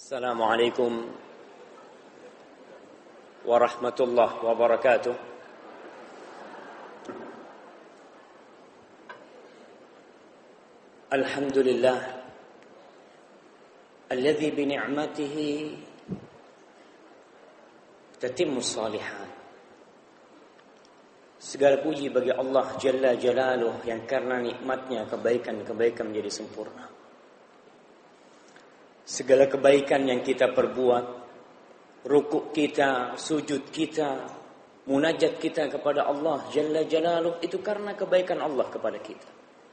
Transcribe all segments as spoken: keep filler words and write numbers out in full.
Assalamualaikum warahmatullahi wabarakatuh. Alhamdulillah alladzi bi ni'matihi tatimmu shalihat. Segala puji bagi Allah Jalla Jalaluh yang karena nikmatnya kebaikan-kebaikan menjadi sempurna. Segala kebaikan yang kita perbuat, rukuk kita, sujud kita, munajat kita kepada Allah Jalla Jalaluh, itu karena kebaikan Allah kepada kita.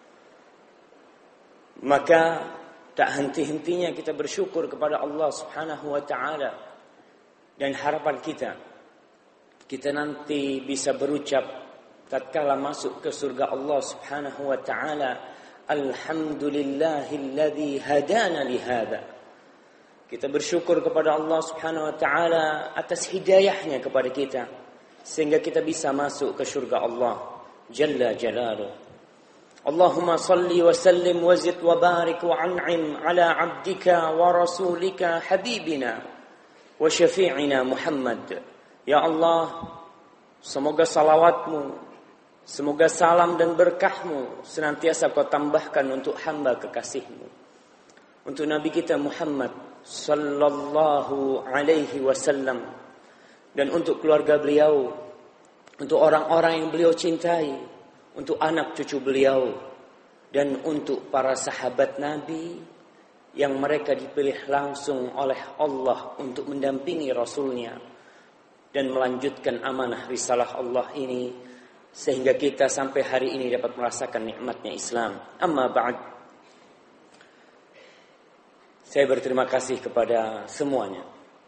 Maka tak henti-hentinya kita bersyukur kepada Allah Subhanahu wa ta'ala. Dan harapan kita, kita nanti bisa berucap tatkala masuk ke surga Allah Subhanahu wa ta'ala, Alhamdulillahilladzi hadana lihada. Kita bersyukur kepada Allah Subhanahu wa ta'ala atas hidayahnya kepada kita, sehingga kita bisa masuk ke surga Allah Jalla Jalaluh. Allahumma salli wa sallim wa zid wa barik wa an'im ala abdika wa rasulika habibina wa syafi'ina Muhammad. Ya Allah, semoga salawatmu, semoga salam dan berkahmu senantiasa kau tambahkan untuk hamba kekasihmu, untuk Nabi kita Muhammad sallallahu alaihi wasallam, dan untuk keluarga beliau, untuk orang-orang yang beliau cintai, untuk anak cucu beliau, dan untuk para sahabat Nabi yang mereka dipilih langsung oleh Allah untuk mendampingi Rasulnya dan melanjutkan amanah risalah Allah ini, sehingga kita sampai hari ini dapat merasakan nikmatnya Islam. Amma ba'd. Saya berterima kasih kepada semuanya,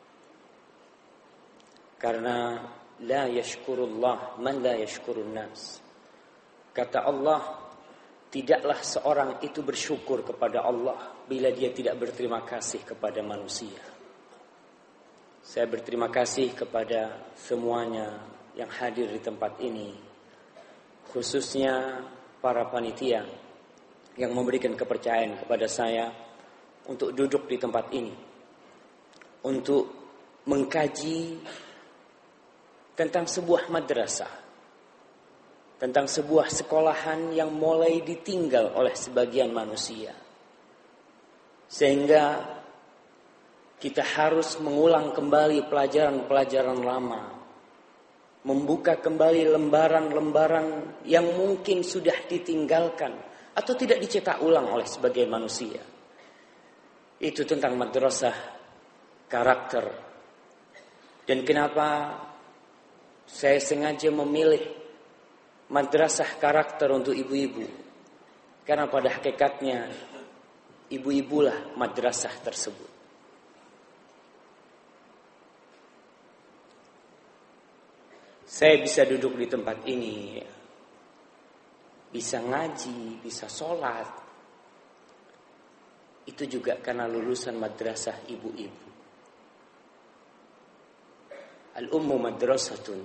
karena la yashkurullah man la yashkurun nas. Kata Allah, tidaklah seorang itu bersyukur kepada Allah bila dia tidak berterima kasih kepada manusia. Saya berterima kasih kepada semuanya yang hadir di tempat ini, khususnya para panitia yang memberikan kepercayaan kepada saya untuk duduk di tempat ini, untuk mengkaji tentang sebuah madrasah, tentang sebuah sekolahan yang mulai ditinggal oleh sebagian manusia, sehingga kita harus mengulang kembali pelajaran-pelajaran lama, membuka kembali lembaran-lembaran yang mungkin sudah ditinggalkan atau tidak dicetak ulang oleh sebagian manusia. Itu tentang madrasah karakter. Dan kenapa saya sengaja memilih madrasah karakter untuk ibu-ibu? Karena pada hakikatnya ibu-ibulah madrasah tersebut. Saya bisa duduk di tempat ini, bisa ngaji, bisa sholat, itu juga karena lulusan madrasah ibu-ibu. Al-ummu madrasatun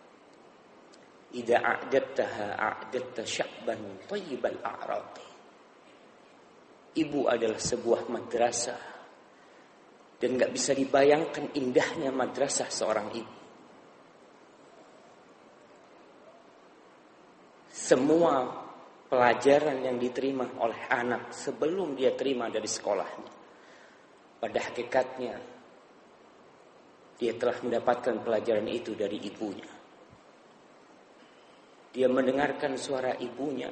idza a'dadtaha a'dadta sya'ban thayyibal a'raqi. Ibu adalah sebuah madrasah, dan gak bisa dibayangkan indahnya madrasah seorang ibu. Semua pelajaran yang diterima oleh anak sebelum dia terima dari sekolahnya, pada hakikatnya dia telah mendapatkan pelajaran itu dari ibunya. Dia mendengarkan suara ibunya,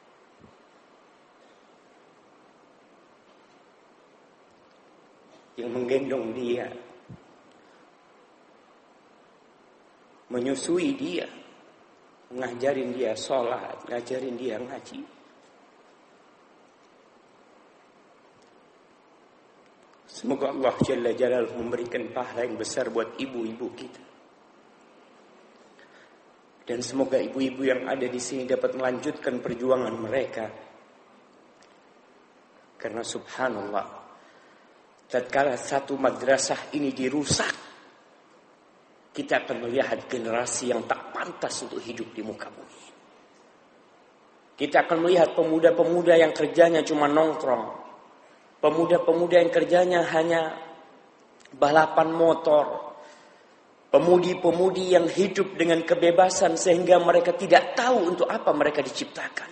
yang menggendong dia, menyusui dia, ngajarin dia sholat, ngajarin dia ngaji. Semoga Allah Jalla Jalaluh memberikan pahala yang besar buat ibu-ibu kita. Dan semoga ibu-ibu yang ada di sini dapat melanjutkan perjuangan mereka. Karena subhanallah, tatkala satu madrasah ini dirusak, kita akan melihat generasi yang tak pantas untuk hidup di muka bumi. Kita akan melihat pemuda-pemuda yang kerjanya cuma nongkrong, pemuda-pemuda yang kerjanya hanya balapan motor, pemudi-pemudi yang hidup dengan kebebasan sehingga mereka tidak tahu untuk apa mereka diciptakan.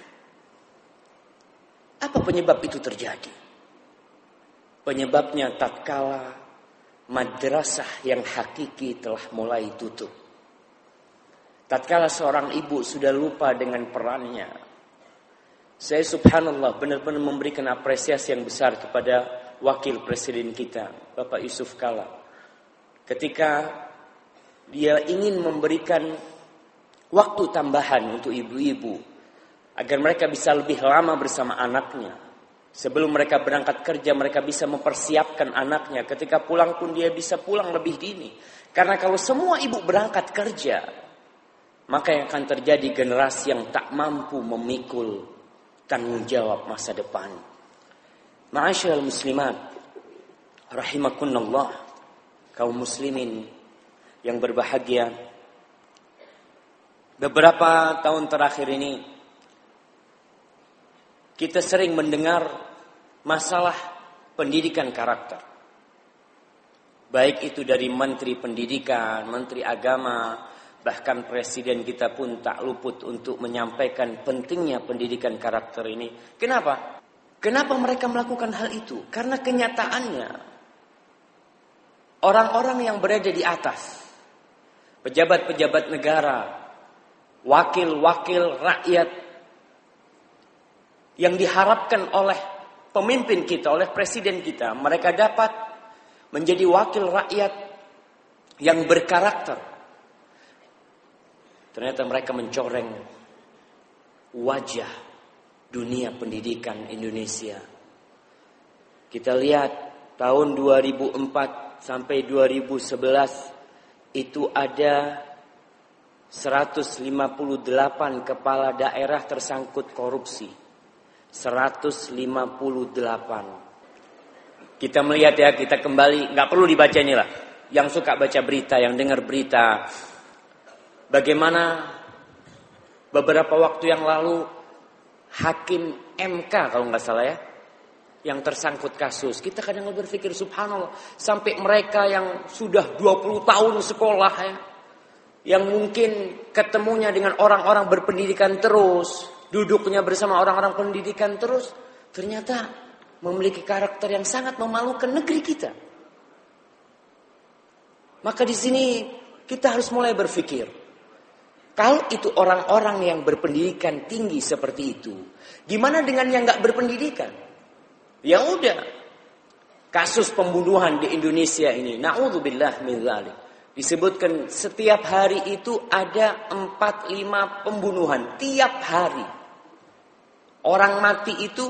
Apa penyebab itu terjadi? Penyebabnya tatkala madrasah yang hakiki telah mulai tutup. Tatkala seorang ibu sudah lupa dengan perannya. Saya subhanallah benar-benar memberikan apresiasi yang besar kepada wakil presiden kita, Bapak Yusuf Kala. Ketika dia ingin memberikan waktu tambahan untuk ibu-ibu agar mereka bisa lebih lama bersama anaknya. Sebelum mereka berangkat kerja, mereka bisa mempersiapkan anaknya. Ketika pulang pun dia bisa pulang lebih dini. Karena kalau semua ibu berangkat kerja, maka yang akan terjadi generasi yang tak mampu memikul tanggung jawab masa depan. Ma'asyiral muslimat, rahimakunallah, kaum muslimin yang berbahagia. Beberapa tahun terakhir ini kita sering mendengar masalah pendidikan karakter. Baik itu dari Menteri Pendidikan, Menteri Agama, bahkan Presiden kita pun tak luput untuk menyampaikan pentingnya pendidikan karakter ini. Kenapa? Kenapa mereka melakukan hal itu? Karena kenyataannya orang-orang yang berada di atas, pejabat-pejabat negara, wakil-wakil rakyat, yang diharapkan oleh pemimpin kita, oleh presiden kita, mereka dapat menjadi wakil rakyat yang berkarakter. Ternyata mereka mencoreng wajah dunia pendidikan Indonesia. Kita lihat tahun dua ribu empat sampai dua ribu sebelas itu ada seratus lima puluh delapan kepala daerah tersangkut korupsi. seratus lima puluh delapan. Kita melihat ya, kita kembali, nggak perlu dibaca inilah. Yang suka baca berita, yang dengar berita, bagaimana beberapa waktu yang lalu hakim M K kalau nggak salah ya, yang tersangkut kasus. Kita kadang berpikir subhanallah, sampai mereka yang sudah dua puluh tahun sekolah ya, yang mungkin ketemunya dengan orang-orang berpendidikan terus, duduknya bersama orang-orang pendidikan terus, ternyata memiliki karakter yang sangat memalukan negeri kita. Maka di sini kita harus mulai berpikir, kalau itu orang-orang yang berpendidikan tinggi seperti itu, gimana dengan yang nggak berpendidikan? Ya udah, kasus pembunuhan di Indonesia ini, na'udzubillah min dzalik, disebutkan setiap hari itu ada empat lima pembunuhan tiap hari. Orang mati itu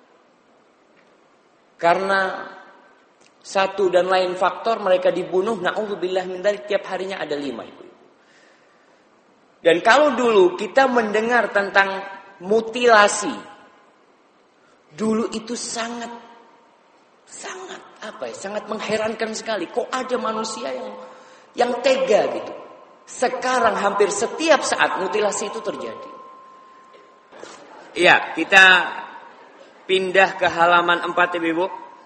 karena satu dan lain faktor mereka dibunuh, na'udzubillah min dzalik, tiap harinya ada lima itu. Dan kalau dulu kita mendengar tentang mutilasi, dulu itu sangat sangat apa ya? Sangat mengherankan sekali. Kok ada manusia yang yang tega gitu. Sekarang hampir setiap saat mutilasi itu terjadi. Iya, kita pindah ke halaman empat, Ibu.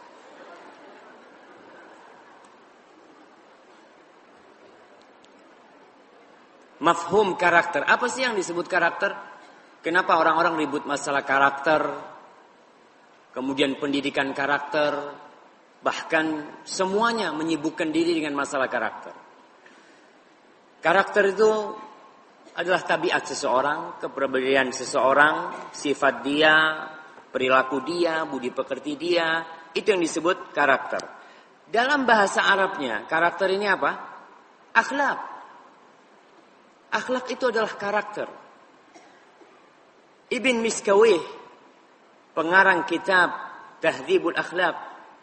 Mafhum karakter. Apa sih yang disebut karakter? Kenapa orang-orang ribut masalah karakter? Kemudian pendidikan karakter. Bahkan semuanya menyibukkan diri dengan masalah karakter. Karakter itu adalah tabiat seseorang, kepribadian seseorang, sifat dia, perilaku dia, budi pekerti dia, itu yang disebut karakter. Dalam bahasa Arabnya, karakter ini apa? Akhlak. Akhlak itu adalah karakter. Ibn Miskawih, pengarang kitab Tahdzibul Akhlaq,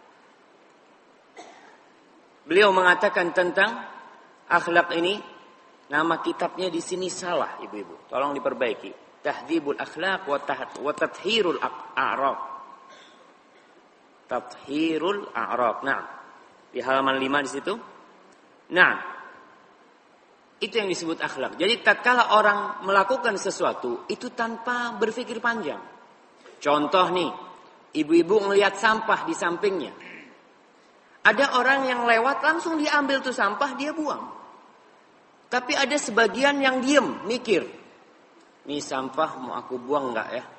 beliau mengatakan tentang akhlak ini, nama kitabnya di sini salah, ibu-ibu. Tolong diperbaiki. Tahdzibul Akhlaq wa Tathhirul A'rab. Tathhirul A'rab. Nah, di halaman lima di situ. Nah, itu yang disebut akhlak. Jadi tatkala orang melakukan sesuatu itu tanpa berpikir panjang. Contoh nih, ibu-ibu melihat sampah di sampingnya. Ada orang yang lewat langsung diambil tuh sampah, dia buang. Tapi ada sebagian yang diem, mikir. Nih sampah mau aku buang enggak ya?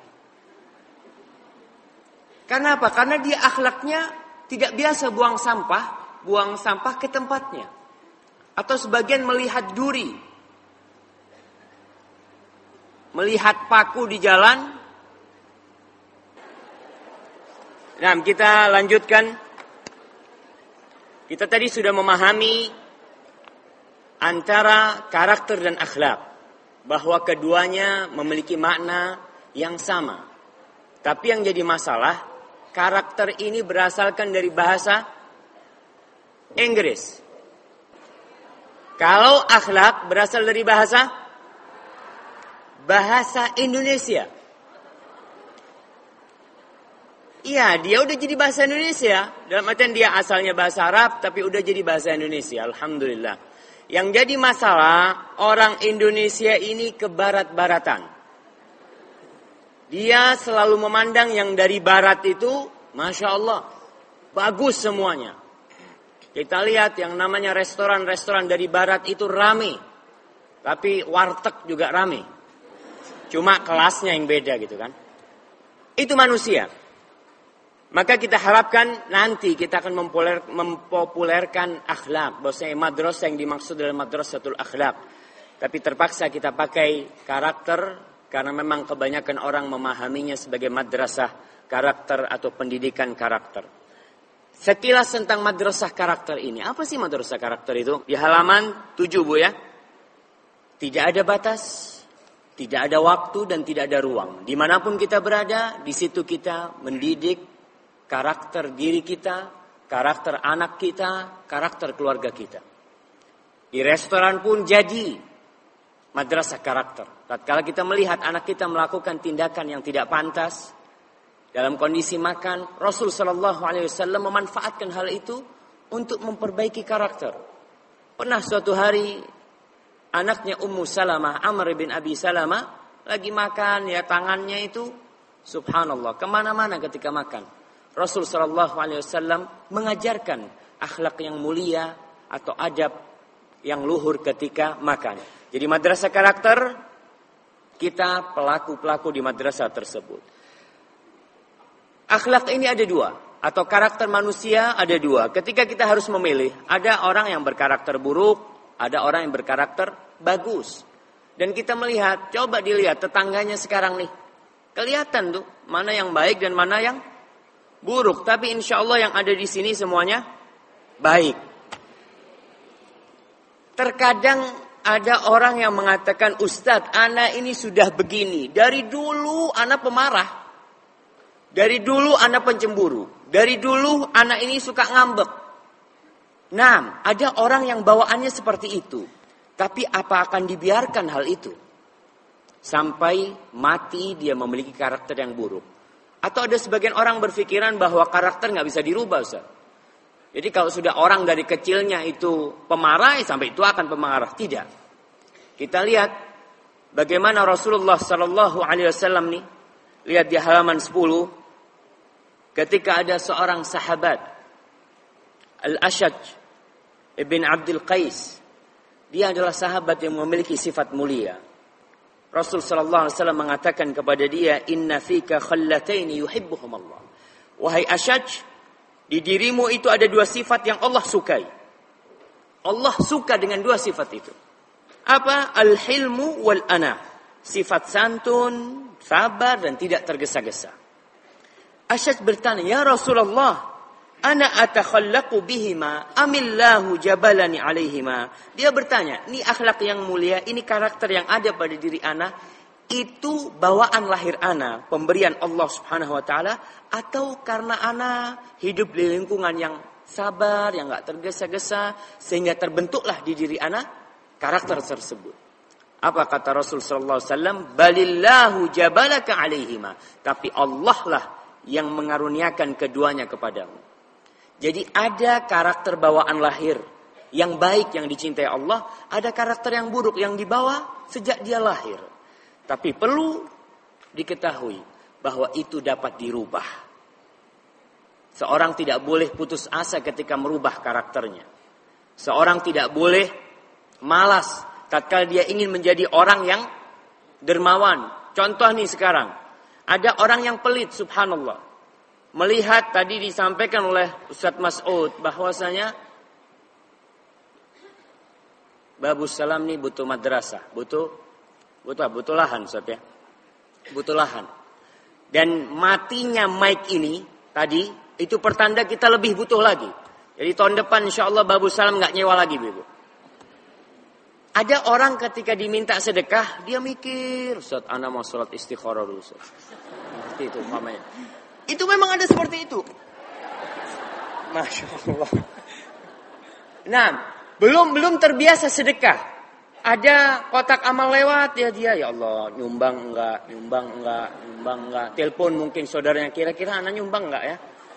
Karena apa? Karena dia akhlaknya tidak biasa buang sampah, buang sampah ke tempatnya. Atau sebagian melihat duri, melihat paku di jalan. Nah, kita lanjutkan. Kita tadi sudah memahami antara karakter dan akhlak, bahwa keduanya memiliki makna yang sama. Tapi yang jadi masalah, karakter ini berasalkan dari bahasa Inggris. Kalau akhlak berasal dari bahasa bahasa Indonesia. Iya, dia udah jadi bahasa Indonesia. Dalam artian dia asalnya bahasa Arab, tapi udah jadi bahasa Indonesia. Alhamdulillah. Yang jadi masalah, orang Indonesia ini ke barat-baratan. Dia selalu memandang yang dari barat itu, Masya Allah, bagus semuanya. Kita lihat yang namanya restoran-restoran dari barat itu rame. Tapi warteg juga rame. Cuma kelasnya yang beda gitu kan. Itu manusia. Maka kita harapkan nanti kita akan mempopuler, mempopulerkan akhlak. Bahwasanya madrasah yang dimaksud adalah madrasatul akhlak. Tapi terpaksa kita pakai karakter karena memang kebanyakan orang memahaminya sebagai madrasah karakter atau pendidikan karakter. Sekilas tentang madrasah karakter ini. Apa sih madrasah karakter itu? Di halaman tujuh Bu ya. Tidak ada batas, tidak ada waktu dan tidak ada ruang. Dimanapun kita berada, di situ kita mendidik karakter diri kita, karakter anak kita, karakter keluarga kita. Di restoran pun jadi madrasah karakter. Tatkala kita melihat anak kita melakukan tindakan yang tidak pantas dalam kondisi makan, Rasul Shallallahu Alaihi Wasallam memanfaatkan hal itu untuk memperbaiki karakter. Pernah suatu hari anaknya Ummu Salamah, Amr bin Abi Salamah, lagi makan, ya tangannya itu, subhanallah, kemana-mana ketika makan. Rasul Shallallahu Alaihi Wasallam mengajarkan akhlak yang mulia atau adab yang luhur ketika makan. Jadi madrasah karakter, kita pelaku-pelaku di madrasah tersebut. Akhlak ini ada dua, atau karakter manusia ada dua. Ketika kita harus memilih, ada orang yang berkarakter buruk, ada orang yang berkarakter bagus. Dan kita melihat, coba dilihat tetangganya sekarang nih. Kelihatan tuh, mana yang baik dan mana yang buruk. Tapi insya Allah yang ada di sini semuanya baik. Terkadang ada orang yang mengatakan, Ustadz, anak ini sudah begini. Dari dulu anak pemarah. Dari dulu anak pencemburu. Dari dulu anak ini suka ngambek. Nah, ada orang yang bawaannya seperti itu. Tapi apa akan dibiarkan hal itu? Sampai mati dia memiliki karakter yang buruk. Atau ada sebagian orang berpikiran bahwa karakter nggak bisa dirubah, Ustaz. Jadi kalau sudah orang dari kecilnya itu pemarah, sampai itu akan pemarah. Tidak. Kita lihat bagaimana Rasulullah Sallallahu Alaihi Wasallam nih. Lihat di halaman sepuluh. Ketika ada seorang sahabat, Al-Ashaj ibn Abdul Qais. Dia adalah sahabat yang memiliki sifat mulia. Rasul sallallahu alaihi wasallam mengatakan kepada dia, "Inna fika khallataini yuhibbuhum Allah." Wahai Ashaj, di dirimu itu ada dua sifat yang Allah sukai. Allah suka dengan dua sifat itu. Apa? Al-hilmu wal ana. Sifat santun, sabar dan tidak tergesa-gesa. Ashaj bertanya, "Ya Rasulullah, ana atakhallaqu bihima amillahu jabalani alaihima." Dia bertanya, ini akhlak yang mulia, ini karakter yang ada pada diri ana, itu bawaan lahir ana, pemberian Allah Subhanahu wa taala, atau karena ana hidup di lingkungan yang sabar, yang enggak tergesa-gesa sehingga terbentuklah di diri ana karakter tersebut. Apa kata Rasul sallallahu alaihi wasallam? "Balillahu jabalaka alaihima." Tapi Allah lah yang mengaruniakan keduanya kepadamu. Jadi ada karakter bawaan lahir yang baik yang dicintai Allah, ada karakter yang buruk yang dibawa sejak dia lahir. Tapi perlu diketahui bahwa itu dapat dirubah. Seorang tidak boleh putus asa ketika merubah karakternya. Seorang tidak boleh malas tatkala dia ingin menjadi orang yang dermawan. Contoh nih sekarang, ada orang yang pelit, subhanallah. Melihat tadi disampaikan oleh Ustaz Mas'ud bahwasanya Babus Salam nih butuh madrasah, butuh butuh butuh lahan, Ustaz ya. Butuh lahan. Dan matinya mic ini tadi itu pertanda kita lebih butuh lagi. Jadi tahun depan insyaallah Babus Salam enggak nyewa lagi, Ibu. Ada orang ketika diminta sedekah, dia mikir, Ustaz, ana mau salat istikharah dulu, Ustaz. Seperti itu umpamanya. Itu memang ada seperti itu. Masya Allah. Nah, belum belum terbiasa sedekah. Ada kotak amal lewat, ya dia, ya Allah, nyumbang enggak, nyumbang enggak, nyumbang enggak. Telepon mungkin saudaranya, kira-kira anak nyumbang enggak ya?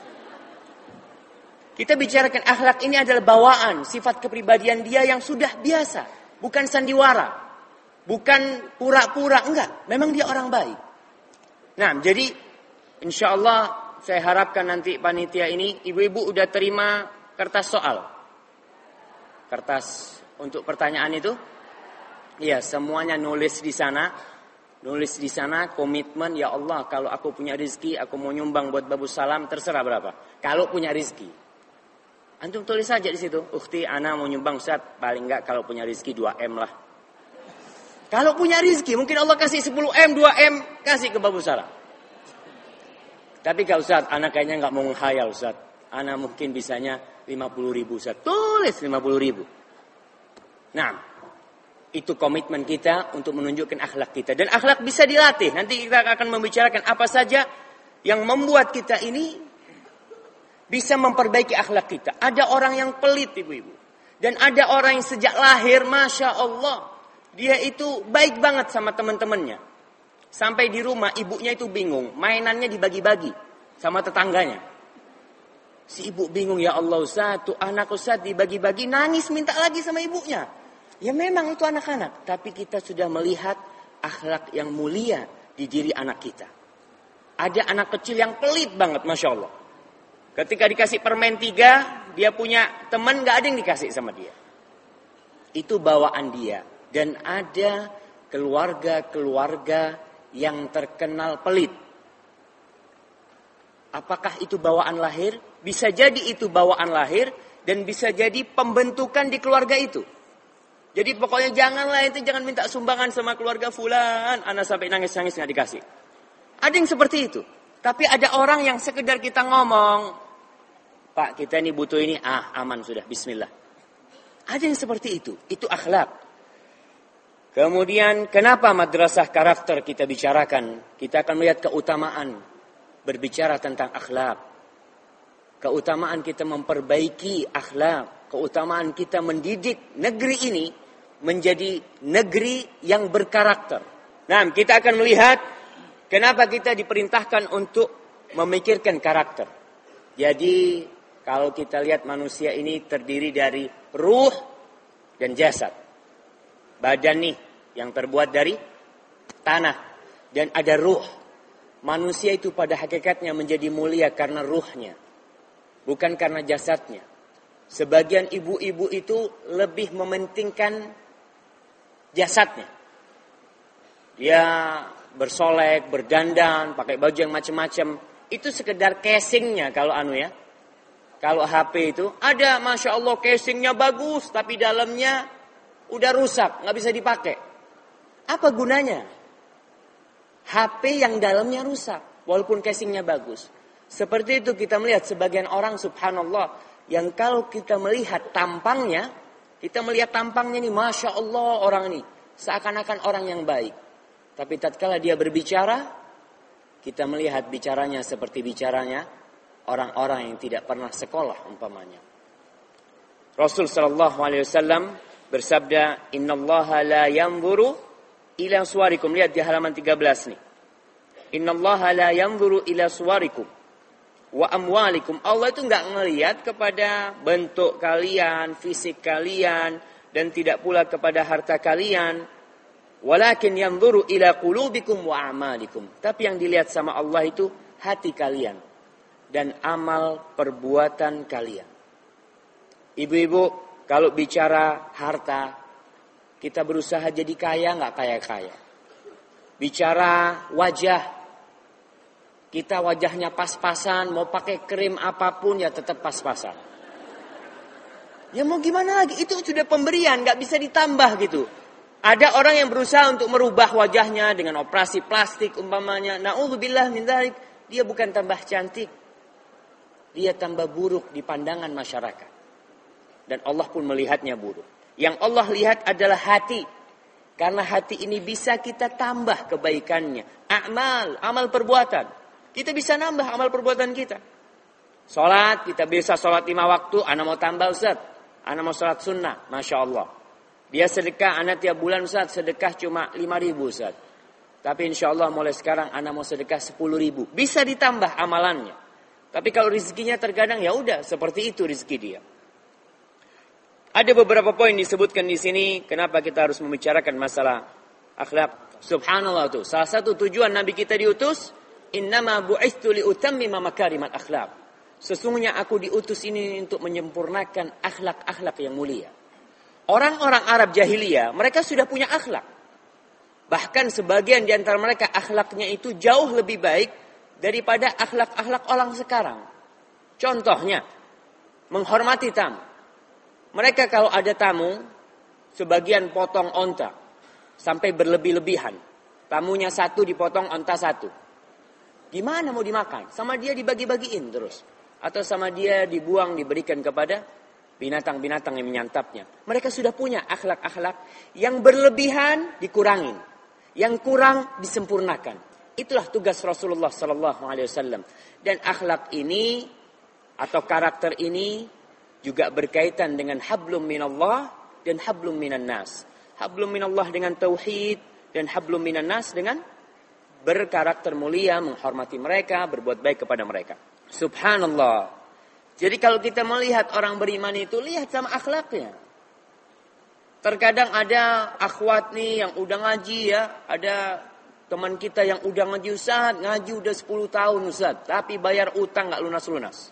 Kita bicarakan akhlak ini adalah bawaan, sifat kepribadian dia yang sudah biasa. Bukan sandiwara. Bukan pura-pura, enggak. Memang dia orang baik. Nah, jadi insya Allah saya harapkan nanti panitia ini, ibu-ibu udah terima kertas soal. Kertas untuk pertanyaan itu. Iya, semuanya nulis di sana. Nulis di sana komitmen, ya Allah kalau aku punya rezeki, aku mau nyumbang buat Babus Salam, terserah berapa. Kalau punya rezeki. Antum tulis saja di situ. Ukhti, ana mau nyumbang Ustaz, paling enggak kalau punya rezeki dua M lah. Kalau punya rezeki, mungkin Allah kasih sepuluh M, dua M, kasih ke Babus Salam. Tapi kalau Ustaz, ana kayaknya enggak mau menghayal Ustaz. Ana mungkin bisanya lima puluh ribu Ustaz. Tulis lima puluh ribu. Nah, itu komitmen kita untuk menunjukkan akhlak kita. Dan akhlak bisa dilatih. Nanti kita akan membicarakan apa saja yang membuat kita ini bisa memperbaiki akhlak kita. Ada orang yang pelit, ibu-ibu. Dan ada orang yang sejak lahir, Masya Allah, dia itu baik banget sama teman-temannya. Sampai di rumah, ibunya itu bingung. Mainannya dibagi-bagi sama tetangganya. Si ibu bingung, ya Allah Ustaz, tuh anak Ustaz dibagi-bagi, nangis minta lagi sama ibunya. Ya memang itu anak-anak. Tapi kita sudah melihat akhlak yang mulia di diri anak kita. Ada anak kecil yang pelit banget, Masya Allah. Ketika dikasih permen tiga, dia punya teman gak ada yang dikasih sama dia. Itu bawaan dia. Dan ada keluarga-keluarga yang terkenal pelit. Apakah itu bawaan lahir? Bisa jadi itu bawaan lahir dan bisa jadi pembentukan di keluarga itu. Jadi pokoknya janganlah itu jangan minta sumbangan sama keluarga fulan, anak sampai nangis-nangis nggak dikasih. Ada yang seperti itu. Tapi ada orang yang sekedar kita ngomong, Pak kita ini butuh ini, ah aman sudah, bismillah. Ada yang seperti itu, itu akhlak. Kemudian kenapa madrasah karakter kita bicarakan? Kita akan melihat keutamaan berbicara tentang akhlak. Keutamaan kita memperbaiki akhlak. Keutamaan kita mendidik negeri ini menjadi negeri yang berkarakter. Nah, kita akan melihat kenapa kita diperintahkan untuk memikirkan karakter. Jadi, kalau kita lihat manusia ini terdiri dari ruh dan jasad. Badan nih yang terbuat dari tanah dan ada ruh. Manusia itu pada hakikatnya menjadi mulia karena ruhnya, bukan karena jasadnya. Sebagian ibu-ibu itu lebih mementingkan jasadnya. Dia bersolek, berdandan, pakai baju yang macam-macam. Itu sekedar casingnya kalau anu ya. Kalau H P itu ada, Masya Allah casingnya bagus, tapi dalamnya udah rusak, nggak bisa dipakai. Apa gunanya? H P yang dalamnya rusak, walaupun casingnya bagus. Seperti itu kita melihat sebagian orang, subhanallah, yang kalau kita melihat tampangnya, kita melihat tampangnya nih, Masya Allah orang ini, seakan-akan orang yang baik. Tapi tatkala dia berbicara, kita melihat bicaranya seperti bicaranya orang-orang yang tidak pernah sekolah umpamanya. Rasul sallallahu alaihi wasallam bersabda, "Innallaha la yanzuru ila suwarikum." Lihat di halaman tiga belas nih. "Innallaha la yanzuru ila suwarikum wa amwalikum." Allah itu enggak ngelihat kepada bentuk kalian, fisik kalian, dan tidak pula kepada harta kalian. Walakin yanzuru ila qulubikum wa a'malikum. Tapi yang dilihat sama Allah itu hati kalian dan amal perbuatan kalian. Ibu-ibu, kalau bicara harta, kita berusaha jadi kaya nggak kaya-kaya. Bicara wajah, kita wajahnya pas-pasan, mau pakai krim apapun ya tetap pas-pasan. Ya mau gimana lagi, itu sudah pemberian, nggak bisa ditambah gitu. Ada orang yang berusaha untuk merubah wajahnya dengan operasi plastik umpamanya. Na'udzubillah min dzalik, dia bukan tambah cantik, dia tambah buruk di pandangan masyarakat. Dan Allah pun melihatnya buruk. Yang Allah lihat adalah hati. Karena hati ini bisa kita tambah kebaikannya. Amal, amal perbuatan. Kita bisa nambah amal perbuatan kita. Salat, kita bisa salat lima waktu. Anak mau tambah Ustaz. Anak mau salat sunnah. Masya Allah. Dia sedekah, anak tiap bulan Ustaz. Sedekah cuma lima ribu Ustaz. Tapi insya Allah mulai sekarang anak mau sedekah sepuluh ribu. Bisa ditambah amalannya. Tapi kalau rezekinya terkadang ya udah seperti itu rezeki dia. Ada beberapa poin disebutkan di sini kenapa kita harus membicarakan masalah akhlak. Subhanallah tuh. Salah satu tujuan Nabi kita diutus, innama bu'itsu liutammima makarimal akhlak. Sesungguhnya aku diutus ini untuk menyempurnakan akhlak-akhlak yang mulia. Orang-orang Arab jahiliyah, mereka sudah punya akhlak. Bahkan sebagian di antara mereka akhlaknya itu jauh lebih baik daripada akhlak-akhlak orang sekarang. Contohnya, menghormati tamu. Mereka kalau ada tamu, sebagian potong onta. Sampai berlebih-lebihan. Tamunya satu dipotong onta satu. Gimana mau dimakan? Sama dia dibagi-bagiin terus. Atau sama dia dibuang, diberikan kepada binatang-binatang yang menyantapnya. Mereka sudah punya akhlak-akhlak yang berlebihan dikurangin. Yang kurang disempurnakan. Itulah tugas Rasulullah sallallahu alaihi wasallam. Dan akhlak ini atau karakter ini juga berkaitan dengan hablum minallah dan hablum minan nas. Hablum minallah dengan tauhid dan hablum minan nas dengan berkarakter mulia, menghormati mereka, berbuat baik kepada mereka. Subhanallah. Jadi kalau kita melihat orang beriman itu, lihat sama akhlaknya. Terkadang ada akhwat nih yang udah ngaji ya, ada teman kita yang udah ngaji Ustaz, ngaji udah sepuluh tahun Ustaz, tapi bayar utang gak lunas-lunas.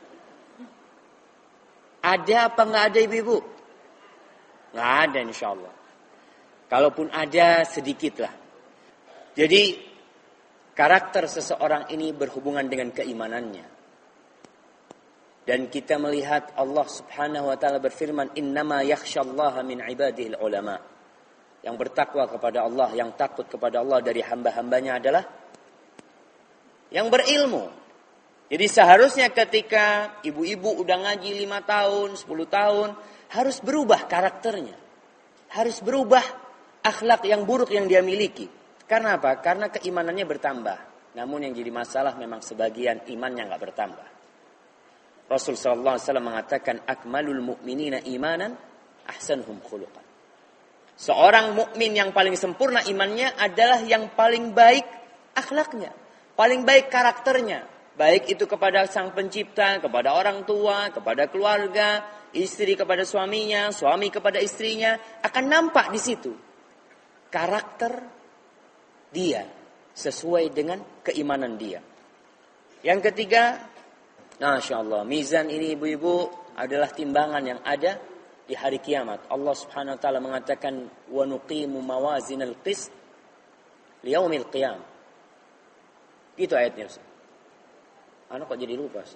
Ada apa nggak ada ibu-ibu? Nggak ada insya Allah. Kalaupun ada sedikit lah. Jadi karakter seseorang ini berhubungan dengan keimanannya. Dan kita melihat Allah subhanahu wa ta'ala berfirman, innama yakhshallaha min ibadihil ulama. Yang bertakwa kepada Allah, yang takut kepada Allah dari hamba-hambanya adalah yang berilmu. Jadi seharusnya ketika ibu-ibu udah ngaji lima tahun, sepuluh tahun, harus berubah karakternya. Harus berubah akhlak yang buruk yang dia miliki. Karena apa? Karena keimanannya bertambah. Namun yang jadi masalah memang sebagian imannya nggak bertambah. Rasul sallallahu alaihi wasallam mengatakan, akmalul mu'minina imanan ahsanuhum khuluqan. Seorang mukmin yang paling sempurna imannya adalah yang paling baik akhlaknya, paling baik karakternya. Baik itu kepada sang pencipta, kepada orang tua, kepada keluarga, istri kepada suaminya, suami kepada istrinya. Akan nampak di situ karakter dia sesuai dengan keimanan dia. Yang ketiga, Masya Allah, mizan ini ibu-ibu adalah timbangan yang ada di hari kiamat. Allah subhanahu wa ta'ala mengatakan, wa nuqimu mawazinal qist liyaumil qiyam. Itu ayatnya Ustaz. Anak kok jadi lupa.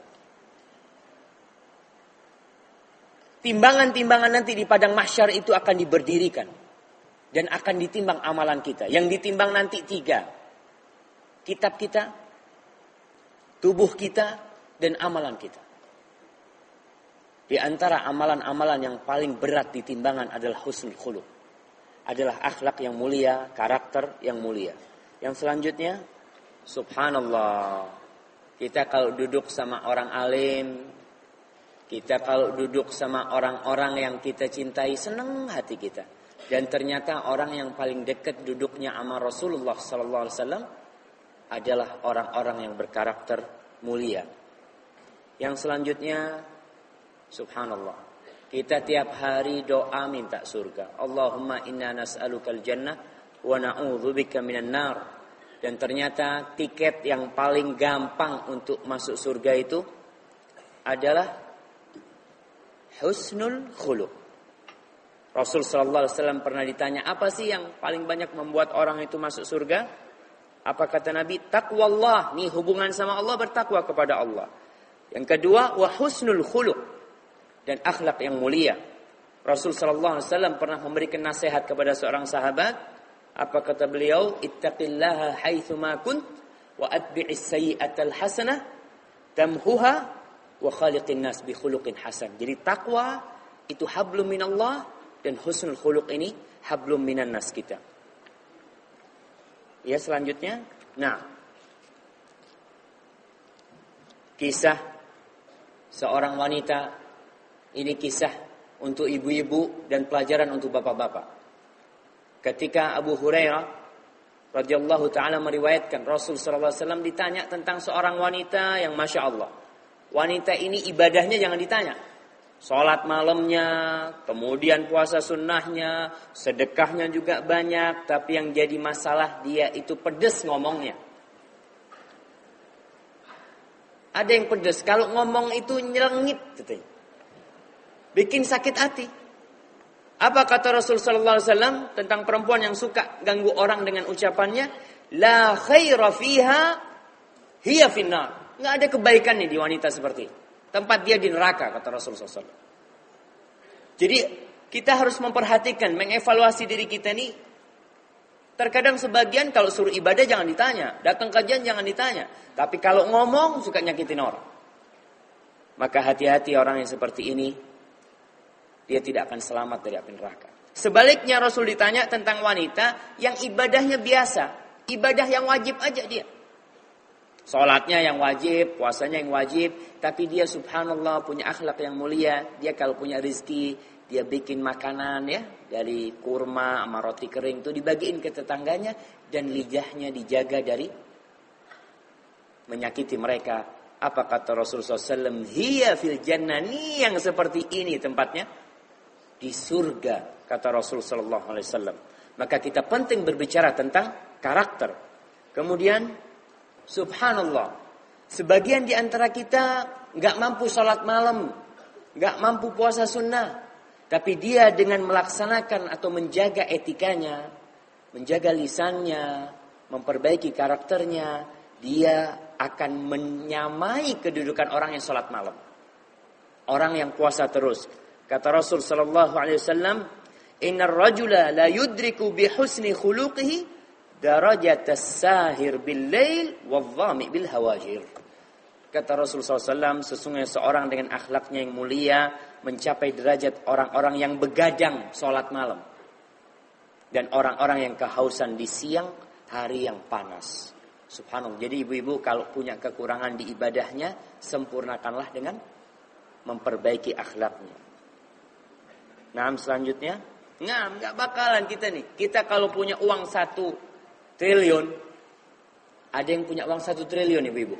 Timbangan-timbangan nanti di padang mahsyar itu akan diberdirikan. Dan akan ditimbang amalan kita. Yang ditimbang nanti tiga. Kitab kita, tubuh kita, dan amalan kita. Di antara amalan-amalan yang paling berat di timbangan adalah husnul khuluq. Adalah akhlak yang mulia, karakter yang mulia. Yang selanjutnya, subhanallah. Kita kalau duduk sama orang alim, kita kalau duduk sama orang-orang yang kita cintai, senang hati kita. Dan ternyata orang yang paling dekat duduknya sama Rasulullah sallallahu alaihi wasallam adalah orang-orang yang berkarakter mulia. Yang selanjutnya, subhanallah. Kita tiap hari doa minta surga. Allahumma inna nas'alukal jannah wa na'udzubika minan nar. Dan ternyata tiket yang paling gampang untuk masuk surga itu adalah husnul khuluq. Rasul sallallahu alaihi wasallam pernah ditanya, apa sih yang paling banyak membuat orang itu masuk surga? Apa kata Nabi? Taqwallah, nih hubungan sama Allah, bertakwa kepada Allah. Yang kedua, wa husnul khuluq, dan akhlak yang mulia. Rasul sallallahu alaihi wasallam pernah memberikan nasihat kepada seorang sahabat. Apa kata beliau? Ittaqillaha haitsu ma kunt wa atbi'is sayyi'atal hasanah tamhuha wa khaliqin nas bi khuluqin hasan. Jadi takwa itu hablum minallah, dan husnul khuluq ini hablum minan nas kita. Ya, selanjutnya. Nah, kisah seorang wanita, ini kisah untuk ibu-ibu dan pelajaran untuk bapak-bapak. Ketika Abu Hurairah radhiyallahu taala meriwayatkan, Rasul sallallahu alaihi wasallam ditanya tentang seorang wanita yang masya Allah. Wanita ini ibadahnya jangan ditanya. Salat malamnya, kemudian puasa sunnahnya, sedekahnya juga banyak, tapi yang jadi masalah dia itu pedes ngomongnya. Ada yang pedes, kalau ngomong itu nyelengit katanya. Bikin sakit hati. Apa kata Rasul sallallahu alaihi wasallam tentang perempuan yang suka ganggu orang dengan ucapannya? La khaira fiha hiya finnar. Enggak ada kebaikan nih di wanita seperti ini. Tempat dia di neraka, kata Rasul sallallahu alaihi wasallam. Jadi kita harus memperhatikan, mengevaluasi diri kita nih. Terkadang sebagian kalau suruh ibadah jangan ditanya, datang kajian jangan ditanya. Tapi kalau ngomong suka nyakitin orang. Maka hati-hati orang yang seperti ini. Dia tidak akan selamat dari api neraka. Sebaliknya Rasul ditanya tentang wanita yang ibadahnya biasa. Ibadah yang wajib aja dia. Salatnya yang wajib, puasanya yang wajib. Tapi dia subhanallah punya akhlak yang mulia. Dia kalau punya rezeki, dia bikin makanan ya. Dari kurma sama roti kering itu dibagiin ke tetangganya. Dan lidahnya dijaga dari menyakiti mereka. Apa kata Rasulullah sallallahu alaihi wasallam? Hiya fil jannah. Ini yang seperti ini tempatnya. Di surga, kata Rasul sallallahu alaihi wasallam. Maka kita penting berbicara tentang karakter. Kemudian subhanallah, sebagian di antara kita enggak mampu salat malam, enggak mampu puasa sunnah, tapi dia dengan melaksanakan atau menjaga etikanya, menjaga lisannya, memperbaiki karakternya, dia akan menyamai kedudukan orang yang salat malam. Orang yang puasa terus. Kata Rasul sallallahu alaihi wasallam, "Innar rajula la yudriku bi husni khuluqihi darajatas sahir bil lail wadh-dhami bil hawajir." Kata Rasul sallallahu alaihi wasallam, sesungguhnya seorang dengan akhlaknya yang mulia mencapai derajat orang-orang yang begadang salat malam dan orang-orang yang kehausan di siang hari yang panas. Subhanallah. Jadi ibu-ibu kalau punya kekurangan di ibadahnya, sempurnakanlah dengan memperbaiki akhlaknya. Nah, selanjutnya, nah, nggak bakalan kita nih. Kita kalau punya uang satu triliun, ada yang punya uang satu triliun, ibu-ibu.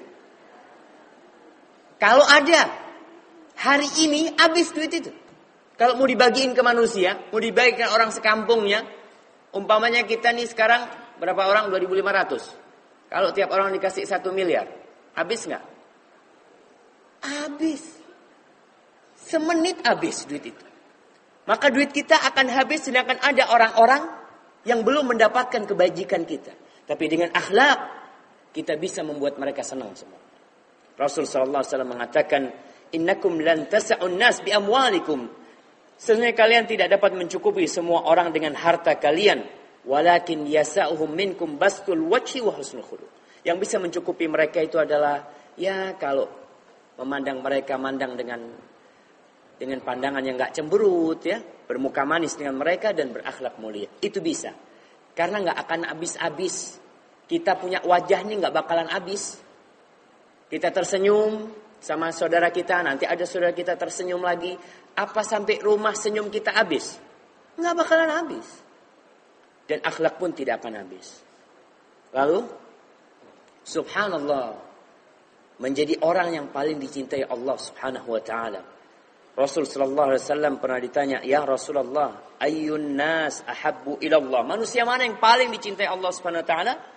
Kalau ada, hari ini habis duit itu. Kalau mau dibagiin ke manusia, mau dibagikan orang sekampungnya, umpamanya kita nih sekarang berapa orang? dua ribu lima ratus. Kalau tiap orang dikasih satu miliar, habis nggak? Habis. Semenit habis duit itu. Maka duit kita akan habis sedangkan ada orang-orang yang belum mendapatkan kebajikan kita. Tapi dengan akhlak kita bisa membuat mereka senang semua. Rasul sallallahu alaihi wasallam mengatakan, "Innakum lan tas'un nas bi amwalikum." Sesungguhnya kalian tidak dapat mencukupi semua orang dengan harta kalian, walakin yasa'uhum minkum bastul wajhi wa husnul khuluq. Yang bisa mencukupi mereka itu adalah ya kalau memandang mereka mandang dengan dengan pandangan yang enggak cemberut ya, bermuka manis dengan mereka dan berakhlak mulia. Itu bisa. Karena enggak akan habis-habis. Kita punya wajah nih enggak bakalan habis. Kita tersenyum sama saudara kita, nanti ada saudara kita tersenyum lagi. Apa sampai rumah senyum kita habis? Enggak bakalan habis. Dan akhlak pun tidak akan habis. Lalu subhanallah, menjadi orang yang paling dicintai Allah Subhanahu wa taala. Rasul sallallahu alaihi wasallam pernah ditanya, "Ya Rasulullah, ayyun nas ahabbu ila Allah?" Manusia mana yang paling dicintai Allah Subhanahu wa taala?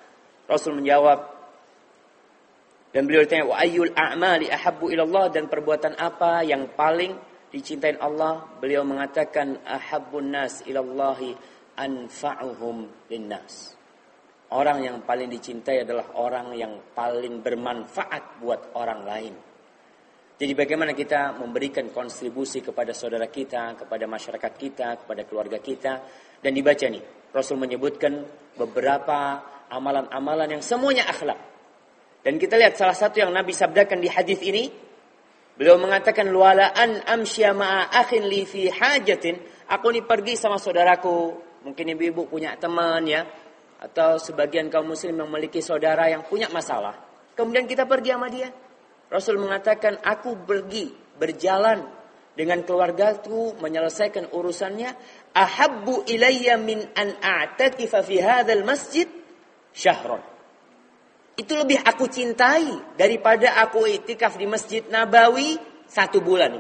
Rasul menjawab, dan beliau ditanya, wa ayyul a'mali ahabbu ilallah, dan perbuatan apa yang paling dicintai Allah? Beliau mengatakan, ahabbun nas ilallahi anfa'uhum linnas. Orang yang paling dicintai adalah orang yang paling bermanfaat buat orang lain. Jadi bagaimana kita memberikan kontribusi kepada saudara kita, kepada masyarakat kita, kepada keluarga kita. Dan dibaca nih, Rasul menyebutkan beberapa amalan-amalan yang semuanya akhlak. Dan kita lihat salah satu yang Nabi sabdakan di hadis ini, beliau mengatakan, wala an amsya ma'a akhin li fi hajatin. Aku nih pergi sama saudaraku, mungkin ibu-ibu punya teman ya, atau sebagian kaum muslim yang memiliki saudara yang punya masalah. Kemudian kita pergi sama dia. Rasul mengatakan, aku pergi berjalan dengan keluargaku menyelesaikan urusannya. Ahabbu ilayya min an a'takifa fi hadzal masjid syahron. Itu lebih aku cintai daripada aku iktikaf di Masjid Nabawi satu bulan.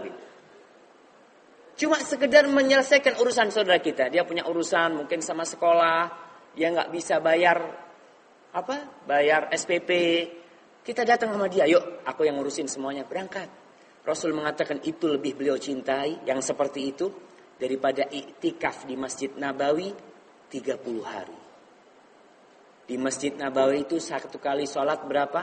Cuma sekedar menyelesaikan urusan saudara kita. Dia punya urusan mungkin sama sekolah. Dia nggak bisa bayar apa? Bayar S P P. Kita datang sama dia, yuk aku yang ngurusin semuanya, berangkat. Rasul mengatakan itu lebih beliau cintai yang seperti itu daripada iktikaf di Masjid Nabawi tiga puluh hari. Di Masjid Nabawi itu satu kali sholat berapa?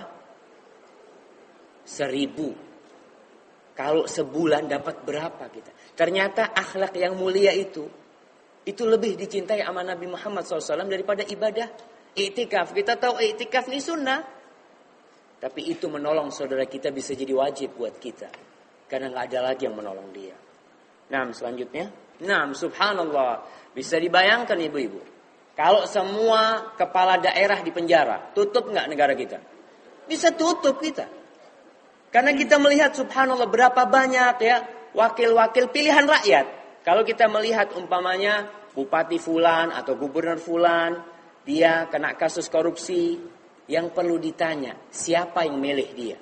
Seribu. Kalau sebulan dapat berapa kita? Ternyata akhlak yang mulia itu itu lebih dicintai sama Nabi Muhammad shallallahu alaihi wasallam daripada ibadah iktikaf. Kita tahu iktikaf ini sunnah, tapi itu menolong saudara kita bisa jadi wajib buat kita, karena nggak ada lagi yang menolong dia. Nah, selanjutnya, nah, subhanallah, bisa dibayangkan ibu-ibu, kalau semua kepala daerah di penjara, tutup nggak negara kita? Bisa tutup kita, karena kita melihat subhanallah berapa banyak ya wakil-wakil pilihan rakyat. Kalau kita melihat umpamanya Bupati Fulan atau Gubernur Fulan, dia kena kasus korupsi, yang perlu ditanya, siapa yang milih dia?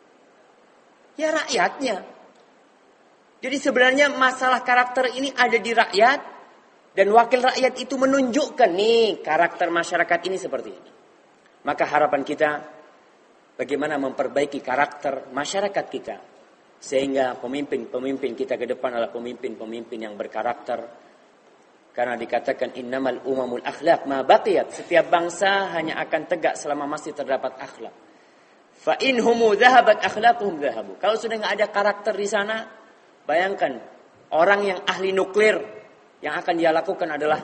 Ya rakyatnya. Jadi sebenarnya masalah karakter ini ada di rakyat, dan wakil rakyat itu menunjukkan nih karakter masyarakat ini seperti ini. Maka harapan kita bagaimana memperbaiki karakter masyarakat kita, sehingga pemimpin-pemimpin kita ke depan adalah pemimpin-pemimpin yang berkarakter. Karena dikatakan innamal umamul akhlaq ma baqiyat. Setiap bangsa hanya akan tegak selama masih terdapat akhlak. Fa in humu dhahabat akhlaquhum dhahabu. Kalau sudah enggak ada karakter di sana, bayangkan orang yang ahli nuklir, yang akan dia lakukan adalah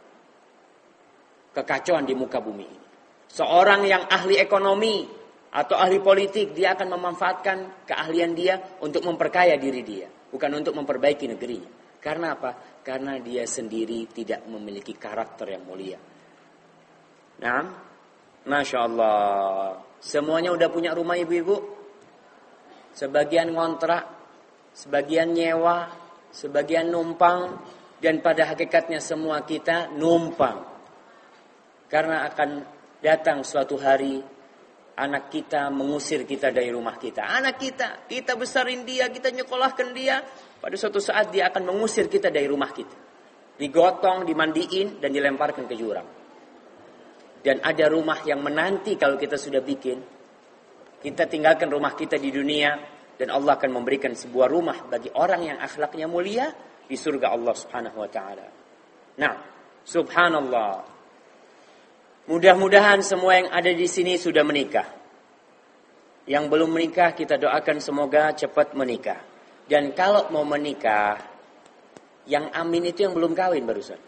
kekacauan di muka bumi ini. Seorang yang ahli ekonomi atau ahli politik, dia akan memanfaatkan keahlian dia untuk memperkaya diri dia, bukan untuk memperbaiki negerinya. Karena apa? Karena dia sendiri tidak memiliki karakter yang mulia. Nah, Masya Allah, semuanya udah punya rumah ibu-ibu. Sebagian ngontrak, sebagian nyewa, sebagian numpang, dan pada hakikatnya semua kita numpang. Karena akan datang suatu hari anak kita mengusir kita dari rumah kita. Anak kita, kita besarin dia, kita nyekolahkan dia. Pada suatu saat dia akan mengusir kita dari rumah kita. Digotong, dimandiin, dan dilemparkan ke jurang. Dan ada rumah yang menanti kalau kita sudah bikin. Kita tinggalkan rumah kita di dunia, dan Allah akan memberikan sebuah rumah bagi orang yang akhlaknya mulia di surga Allah Subhanahu wa taala. Nah, subhanallah. Mudah-mudahan semua yang ada di sini sudah menikah. Yang belum menikah kita doakan semoga cepat menikah. Dan kalau mau menikah, yang amin itu yang belum kawin barusan.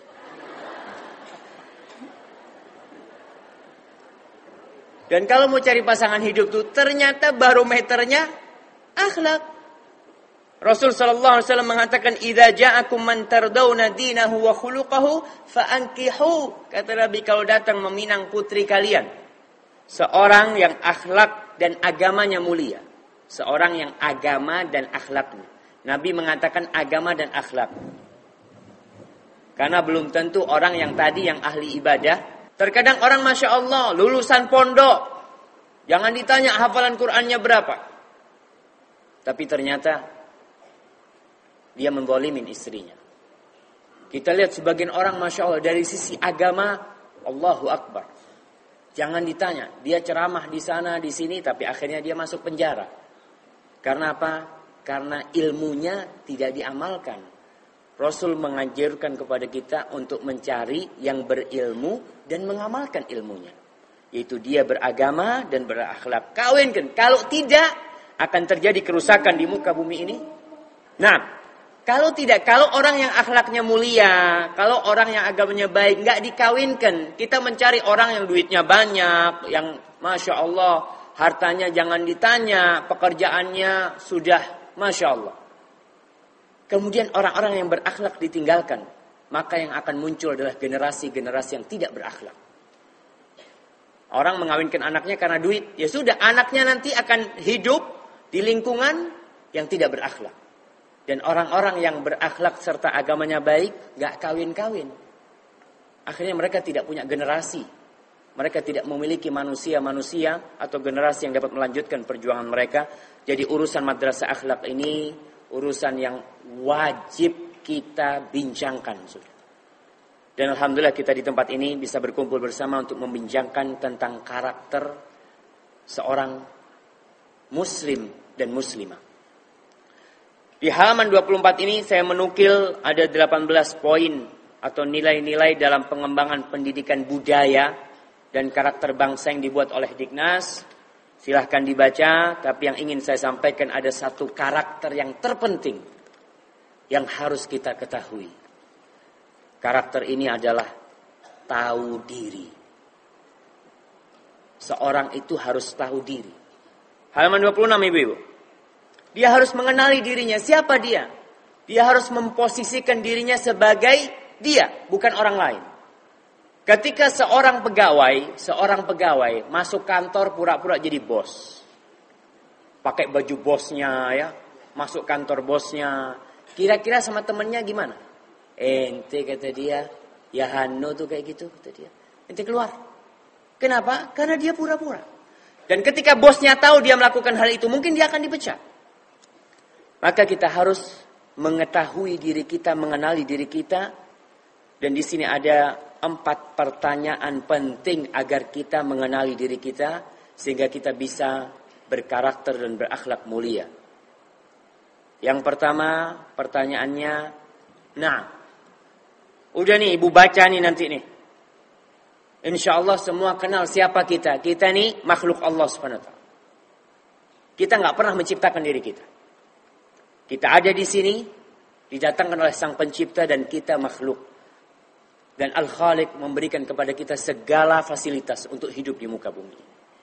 Dan kalau mau cari pasangan hidup tuh ternyata barometernya akhlak. Rasul sallallahu alaihi wasallam mengatakan, "Idza ja'akum man tardawna dinahu wa khuluquhu fa'ankihu." Kata Nabi, kalau datang meminang putri kalian, seorang yang akhlak dan agamanya mulia, seorang yang agama dan akhlaknya. Nabi mengatakan agama dan akhlak. Karena belum tentu orang yang tadi yang ahli ibadah. Terkadang orang Masya Allah lulusan pondok, jangan ditanya hafalan Qur'annya berapa, tapi ternyata dia menzalimin istrinya. Kita lihat sebagian orang Masya Allah dari sisi agama, Allahu Akbar. Jangan ditanya, dia ceramah di sana, di sini, tapi akhirnya dia masuk penjara. Karena apa? Karena ilmunya tidak diamalkan. Rasul mengajarkan kepada kita untuk mencari yang berilmu dan mengamalkan ilmunya. Yaitu dia beragama dan berakhlak. Kawinkan. Kalau tidak, akan terjadi kerusakan di muka bumi ini. Nah, kalau tidak, kalau orang yang akhlaknya mulia, kalau orang yang agamanya baik, nggak dikawinkan. Kita mencari orang yang duitnya banyak, yang Masya Allah, hartanya jangan ditanya, pekerjaannya sudah Masya Allah. Kemudian orang-orang yang berakhlak ditinggalkan. Maka yang akan muncul adalah generasi-generasi yang tidak berakhlak. Orang mengawinkan anaknya karena duit. Ya sudah, anaknya nanti akan hidup di lingkungan yang tidak berakhlak. Dan orang-orang yang berakhlak serta agamanya baik, gak kawin-kawin. Akhirnya mereka tidak punya generasi. Mereka tidak memiliki manusia-manusia atau generasi yang dapat melanjutkan perjuangan mereka. Jadi urusan madrasah akhlak ini, urusan yang wajib kita bincangkan. Dan alhamdulillah kita di tempat ini bisa berkumpul bersama untuk membincangkan tentang karakter seorang muslim dan muslimah. Di halaman dua puluh empat ini saya menukil ada delapan belas poin atau nilai-nilai dalam pengembangan pendidikan budaya dan karakter bangsa yang dibuat oleh Dignas. Silahkan dibaca, tapi yang ingin saya sampaikan ada satu karakter yang terpenting yang harus kita ketahui. Karakter ini adalah tahu diri. Seorang itu harus tahu diri. Halaman dua puluh enam ibu-ibu. Dia harus mengenali dirinya. Siapa dia? Dia harus memposisikan dirinya sebagai dia, bukan orang lain. Ketika seorang pegawai, seorang pegawai masuk kantor pura-pura jadi bos. Pakai baju bosnya ya, masuk kantor bosnya. Kira-kira sama temennya gimana? Ente kata dia, ya Hano tuh kayak gitu kata dia. Ente keluar. Kenapa? Karena dia pura-pura. Dan ketika bosnya tahu dia melakukan hal itu, mungkin dia akan dipecat. Maka kita harus mengetahui diri kita, mengenali diri kita. Dan di sini ada empat pertanyaan penting agar kita mengenali diri kita. Sehingga kita bisa berkarakter dan berakhlak mulia. Yang pertama pertanyaannya, nah, udah nih ibu baca nih nanti nih. Insya Allah semua kenal siapa kita. Kita nih makhluk Allah subhanahu wa taala. Kita nggak pernah menciptakan diri kita. Kita ada di sini, didatangkan oleh Sang Pencipta dan kita makhluk. Dan Al-Khaliq memberikan kepada kita segala fasilitas untuk hidup di muka bumi.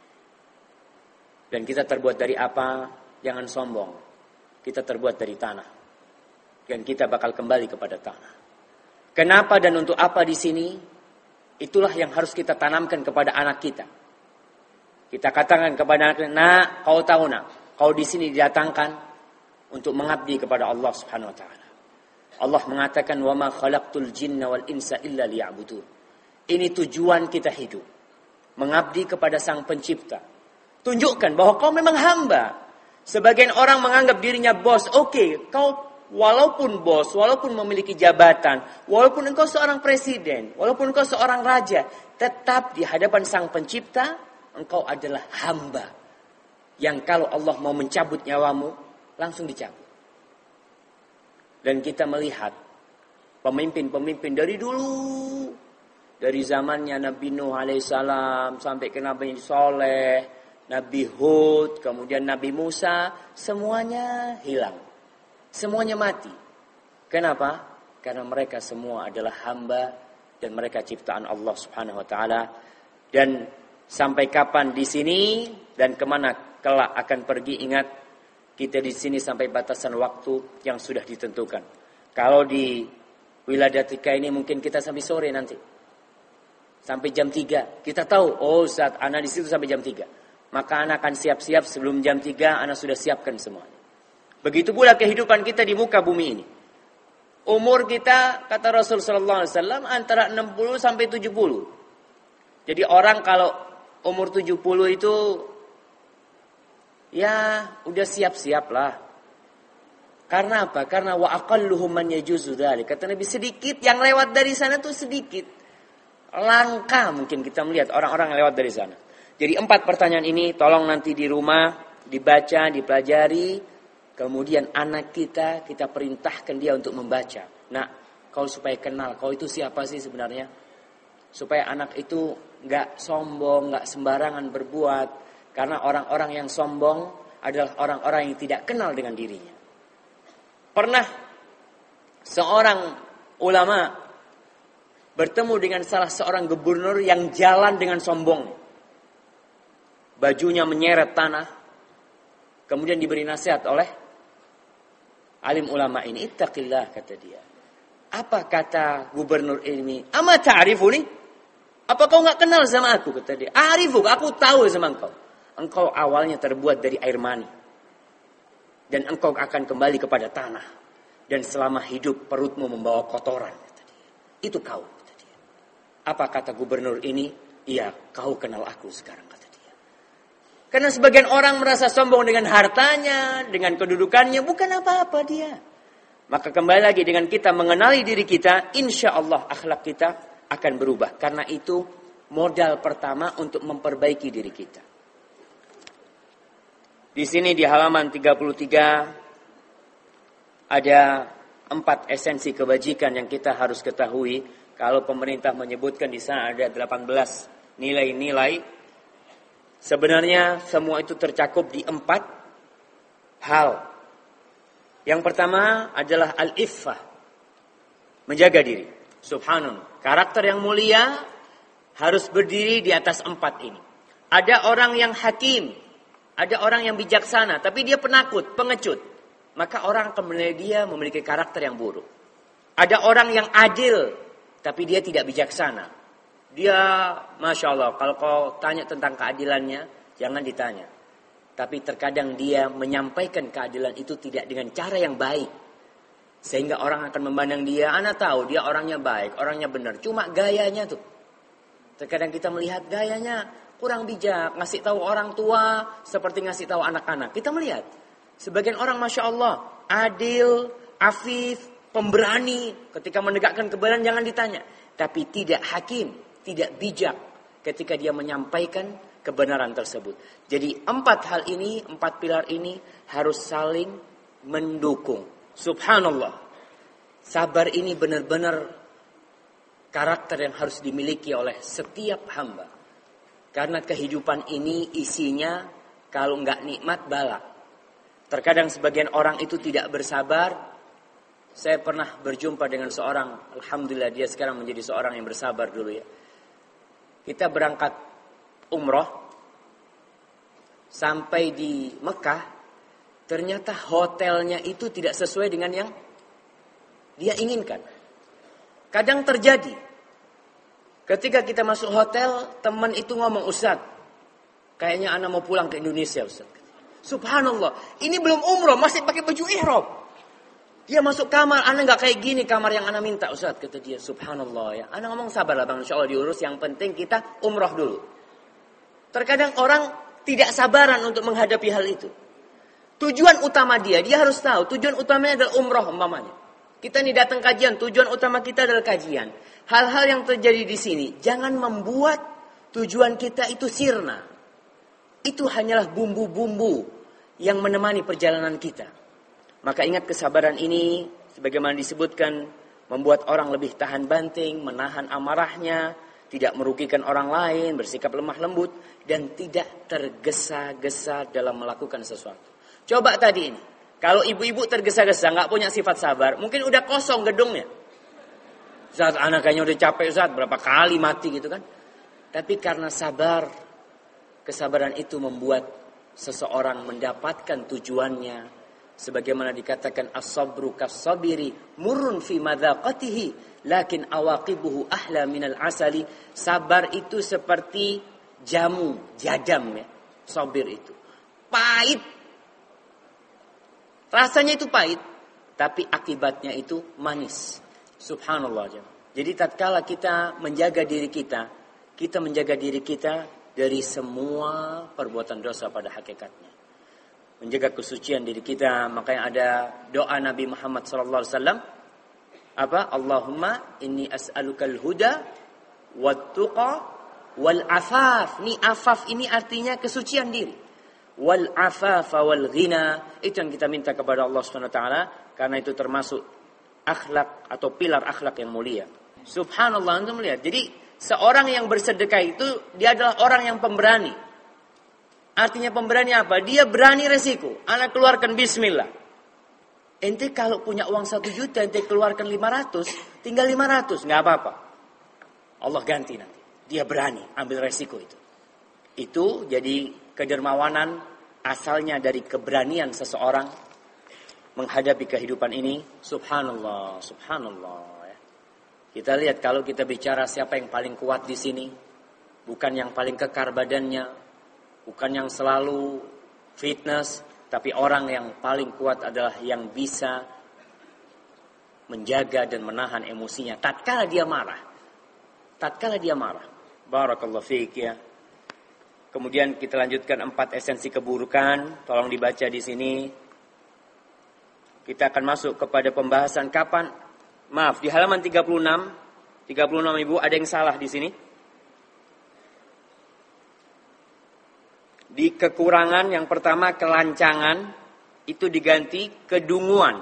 Dan kita terbuat dari apa? Jangan sombong. Kita terbuat dari tanah. Dan kita bakal kembali kepada tanah. Kenapa dan untuk apa di sini? Itulah yang harus kita tanamkan kepada anak kita. Kita katakan kepada anak, nak, kau tahu nak, kau di sini didatangkan untuk mengabdi kepada Allah Subhanahu wa taala. Allah mengatakan wa ma khalaqtul jinna wal insa illa liya'budun. Ini tujuan kita hidup. Mengabdi kepada Sang Pencipta. Tunjukkan bahwa kau memang hamba. Sebagian orang menganggap dirinya bos. Oke, okay, kau walaupun bos, walaupun memiliki jabatan, walaupun engkau seorang presiden, walaupun engkau seorang raja, tetap di hadapan Sang Pencipta engkau adalah hamba. Yang kalau Allah mau mencabut nyawamu, langsung dicabut. Dan kita melihat pemimpin-pemimpin dari dulu, dari zamannya Nabi Nuh alaihissalam sampai ke Nabi Saleh, Nabi Hud, kemudian Nabi Musa, semuanya hilang, semuanya mati. Kenapa? Karena mereka semua adalah hamba dan mereka ciptaan Allah Subhanahu Wa Taala. Dan sampai kapan di sini dan kemana kelak akan pergi, ingat. Kita di sini sampai batasan waktu yang sudah ditentukan. Kalau di Wiladatika ini mungkin kita sampai sore nanti. Sampai jam tiga. Kita tahu, oh saat anak di situ sampai jam tiga. Maka anak akan siap-siap sebelum jam tiga, anak sudah siapkan semuanya. Begitu pula kehidupan kita di muka bumi ini. Umur kita, kata Rasul sallallahu alaihi wasallam, antara enam puluh sampai tujuh puluh. Jadi orang kalau umur tujuh puluh itu ya, udah siap-siap lah. Karena apa? Karena wa aqalluhum man yajuzu dzalik. Kata Nabi sedikit yang lewat dari sana tuh sedikit. Langka mungkin kita melihat orang-orang yang lewat dari sana. Jadi empat pertanyaan ini tolong nanti di rumah dibaca, dipelajari. Kemudian anak kita, kita perintahkan dia untuk membaca. Nah, kau supaya kenal, kau itu siapa sih sebenarnya? Supaya anak itu gak sombong, gak sembarangan berbuat. Karena orang-orang yang sombong adalah orang-orang yang tidak kenal dengan dirinya. Pernah seorang ulama bertemu dengan salah seorang gubernur yang jalan dengan sombong. Bajunya menyeret tanah. Kemudian diberi nasihat oleh alim ulama ini. Ittaqillah, kata dia. Apa kata gubernur ini? Ama ta'rifuni? Apa kau gak kenal sama aku? Kata dia. Arifuk, aku tahu sama engkau. Engkau awalnya terbuat dari air mani. Dan engkau akan kembali kepada tanah. Dan selama hidup perutmu membawa kotoran. Kata dia. Itu kau. Kata dia. Apa kata gubernur ini? Iya, kau kenal aku sekarang. Kata dia. Karena sebagian orang merasa sombong dengan hartanya. Dengan kedudukannya. Bukan apa-apa dia. Maka kembali lagi dengan kita mengenali diri kita. Insya Allah akhlak kita akan berubah. Karena itu modal pertama untuk memperbaiki diri kita. Di sini di halaman tiga puluh tiga ada empat esensi kebajikan yang kita harus ketahui. Kalau pemerintah menyebutkan di sana ada delapan belas nilai-nilai, sebenarnya semua itu tercakup di empat hal. Yang pertama adalah al-iffah, menjaga diri. Subhanallah, karakter yang mulia harus berdiri di atas empat ini. Ada orang yang hakim, ada orang yang bijaksana, tapi dia penakut, pengecut. Maka orang akan menilai dia memiliki karakter yang buruk. Ada orang yang adil, tapi dia tidak bijaksana. Dia, Masya Allah, kalau kau tanya tentang keadilannya, jangan ditanya. Tapi terkadang dia menyampaikan keadilan itu tidak dengan cara yang baik. Sehingga orang akan memandang dia, Ana tahu dia orangnya baik, orangnya benar. Cuma gayanya tuh. Terkadang kita melihat gayanya kurang bijak, ngasih tahu orang tua seperti ngasih tahu anak-anak. Kita melihat sebagian orang Masya Allah adil, afif, pemberani ketika menegakkan kebenaran jangan ditanya. Tapi tidak hakim, tidak bijak ketika dia menyampaikan kebenaran tersebut. Jadi empat hal ini, empat pilar ini harus saling mendukung. Subhanallah. Sabar ini benar-benar karakter yang harus dimiliki oleh setiap hamba. Karena kehidupan ini isinya kalau enggak nikmat bala. Terkadang sebagian orang itu tidak bersabar. Saya pernah berjumpa dengan seorang, alhamdulillah dia sekarang menjadi seorang yang bersabar dulu ya. Kita berangkat umroh sampai di Mekah, ternyata hotelnya itu tidak sesuai dengan yang dia inginkan. Kadang terjadi. Ketika kita masuk hotel, teman itu ngomong, Ustaz, kayaknya ana mau pulang ke Indonesia, Ustaz. Subhanallah, ini belum umroh, masih pakai baju ihram. Dia masuk kamar, ana nggak kayak gini kamar yang ana minta, Ustaz. Kata dia, Subhanallah ya. Ana ngomong sabarlah bang, insya Allah diurus. Yang penting kita umroh dulu. Terkadang orang tidak sabaran untuk menghadapi hal itu. Tujuan utama dia, dia harus tahu. Tujuan utamanya adalah umroh umpamanya. Kita ini datang kajian, tujuan utama kita adalah kajian. Hal-hal yang terjadi di sini, jangan membuat tujuan kita itu sirna. Itu hanyalah bumbu-bumbu yang menemani perjalanan kita. Maka ingat kesabaran ini, sebagaimana disebutkan, membuat orang lebih tahan banting, menahan amarahnya, tidak merugikan orang lain, bersikap lemah lembut, dan tidak tergesa-gesa dalam melakukan sesuatu. Coba tadi ini, kalau ibu-ibu tergesa-gesa, nggak punya sifat sabar, mungkin udah kosong gedungnya. Saat anak kayaknya udah capek, saat berapa kali mati gitu kan. Tapi karena sabar, kesabaran itu membuat seseorang mendapatkan tujuannya. Sebagaimana dikatakan as-sabru kas-sabiri murrun fi madzaqatihi lakin awaqibuhu ahla minal asali. Sabar itu seperti jamu, jadam ya. Sabir itu pahit. Rasanya itu pahit, tapi akibatnya itu manis. Subhanallah. Jadi tatkala kita menjaga diri kita, kita menjaga diri kita dari semua perbuatan dosa pada hakikatnya. Menjaga kesucian diri kita. Makanya ada doa Nabi Muhammad sallallahu alaihi wasallam, apa? Allahumma inni as'alukal huda Wattuqa wal afaf. Ini afaf ini artinya kesucian diri. Wal afafa wal ghina. Itu yang kita minta kepada Allah Subhanahu wa taala karena itu termasuk akhlak atau pilar akhlak yang mulia. Subhanallah, antum melihat. Jadi seorang yang bersedekah itu dia adalah orang yang pemberani. Artinya pemberani apa? Dia berani resiko. Anak keluarkan bismillah. Ente kalau punya uang satu juta, ente keluarkan lima ratus, tinggal lima ratus, nggak apa-apa. Allah ganti nanti. Dia berani ambil resiko itu. Itu jadi kedermawanan asalnya dari keberanian seseorang menghadapi kehidupan ini. Subhanallah, subhanallah. Kita lihat kalau kita bicara siapa yang paling kuat di sini, bukan yang paling kekar badannya, bukan yang selalu fitness, tapi orang yang paling kuat adalah yang bisa menjaga dan menahan emosinya tatkala dia marah. Tatkala dia marah. Barakallahu fiik ya. Kemudian kita lanjutkan empat esensi keburukan, tolong dibaca di sini. Kita akan masuk kepada pembahasan kapan. Maaf, di halaman tiga puluh enam, tiga puluh enam Ibu, ada yang salah di sini. Di kekurangan yang pertama kelancangan itu diganti kedunguan.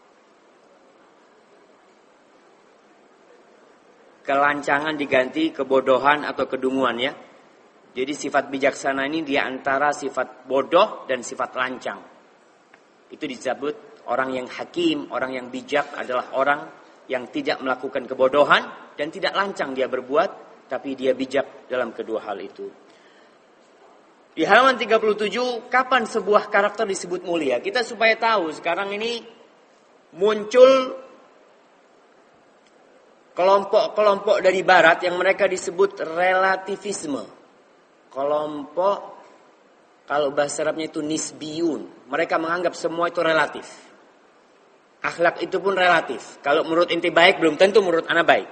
Kelancangan diganti kebodohan atau kedunguan ya. Jadi sifat bijaksana ini di antara sifat bodoh dan sifat lancang. Itu disebut orang yang hakim, orang yang bijak adalah orang yang tidak melakukan kebodohan dan tidak lancang dia berbuat, tapi dia bijak dalam kedua hal itu. Di halaman tiga puluh tujuh, kapan sebuah karakter disebut mulia? Kita supaya tahu, sekarang ini muncul kelompok-kelompok dari barat yang mereka disebut relativisme. Kelompok, kalau bahasa Arabnya itu nisbiyun. Mereka menganggap semua itu relatif. Akhlak itu pun relatif. Kalau menurut inti baik, belum tentu menurut ana baik.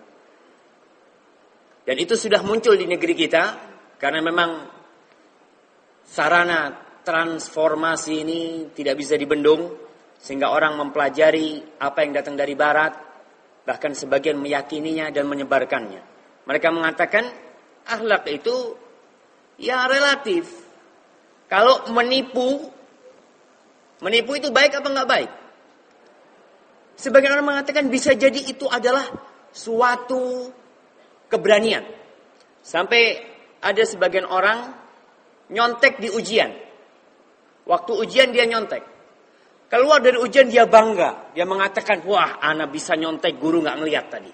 Dan itu sudah muncul di negeri kita, karena memang sarana transformasi ini tidak bisa dibendung, sehingga orang mempelajari apa yang datang dari barat, bahkan sebagian meyakininya dan menyebarkannya. Mereka mengatakan akhlak itu ya relatif. Kalau menipu, menipu itu baik apa enggak baik? Sebagian orang mengatakan bisa jadi itu adalah suatu keberanian. Sampai ada sebagian orang nyontek di ujian. Waktu ujian dia nyontek. Keluar dari ujian dia bangga. Dia mengatakan, wah anak bisa nyontek, guru gak ngeliat tadi.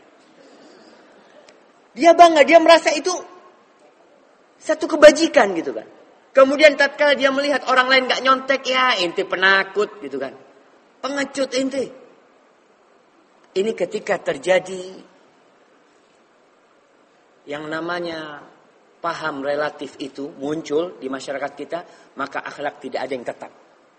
Dia bangga, dia merasa itu satu kebajikan gitu kan. Kemudian tatkala dia melihat orang lain gak nyontek, ya ente penakut gitu kan. Pengecut ente. Ini ketika terjadi yang namanya paham relatif itu muncul di masyarakat kita, maka akhlak tidak ada yang tetap.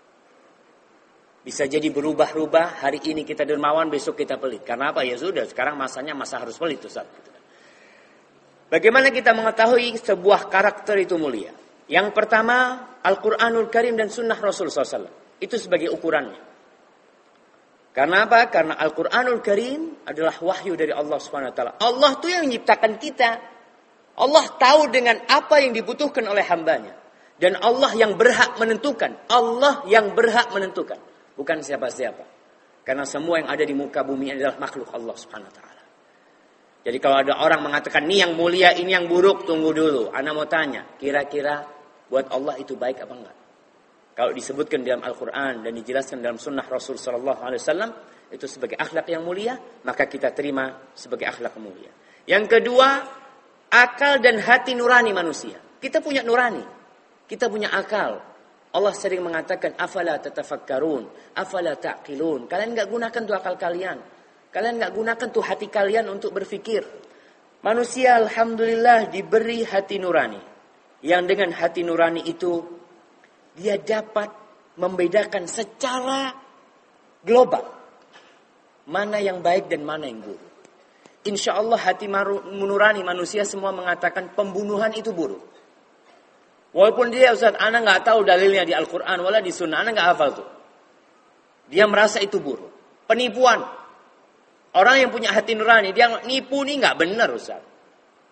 Bisa jadi berubah-ubah, hari ini kita dermawan, besok kita pelit. Karena apa? Ya sudah, sekarang masanya masa harus pelit Ustaz. Bagaimana kita mengetahui sebuah karakter itu mulia? Yang pertama, Al-Quranul Karim dan Sunnah Rasul shallallahu alaihi wasallam. Itu sebagai ukurannya. Karena apa? Karena Al-Quranul Karim adalah wahyu dari Allah subhanahu wa taala. Allah itu yang menciptakan kita. Allah tahu dengan apa yang dibutuhkan oleh hambanya. Dan Allah yang berhak menentukan. Allah yang berhak menentukan. Bukan siapa-siapa. Karena semua yang ada di muka bumi adalah makhluk Allah subhanahu wa taala. Jadi kalau ada orang mengatakan, ini yang mulia, ini yang buruk, tunggu dulu. Ana mau tanya, kira-kira buat Allah itu baik apa enggak? Kalau disebutkan dalam Al-Quran dan dijelaskan dalam Sunnah Rasul Sallallahu Alaihi Wasallam itu sebagai akhlak yang mulia, maka kita terima sebagai akhlak mulia. Yang kedua, akal dan hati nurani manusia. Kita punya nurani, kita punya akal. Allah sering mengatakan, afala tatafakkarun, afala ta'qilun. Kalian enggak gunakan tuh akal kalian. Kalian enggak gunakan tuh hati kalian untuk berfikir. Manusia alhamdulillah diberi hati nurani. Yang dengan hati nurani itu dia dapat membedakan secara global mana yang baik dan mana yang buruk. Insya Allah hati nurani manusia semua mengatakan pembunuhan itu buruk. Walaupun dia Ustaz, ana nggak tahu dalilnya di Al-Quran wala di Sunnah, ana nggak hafal tuh. Dia merasa itu buruk. Penipuan, orang yang punya hati nurani dia nipu nih nggak benar Ustaz.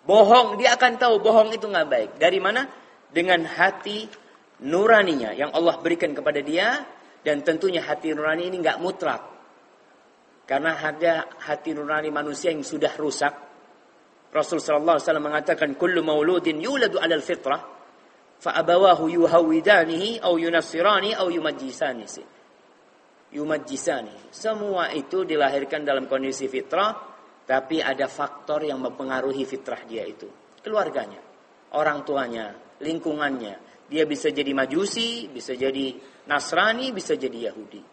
Bohong, dia akan tahu bohong itu nggak baik. Dari mana? Dengan hati nuraninya yang Allah berikan kepada dia. Dan tentunya hati nurani ini nggak mutlak. Karena ada hati nurani manusia yang sudah rusak. Rasul sallallahu alaihi wasallam mengatakan, kullu mauludin yuladu 'alal fitrah, fa abawahu yuhawidanihi aw yunassirani aw yumajjisani. Yumajjisani. Semua itu dilahirkan dalam kondisi fitrah, tapi ada faktor yang mempengaruhi fitrah dia itu. Keluarganya, orang tuanya, lingkungannya. Dia bisa jadi Majusi, bisa jadi Nasrani, bisa jadi Yahudi.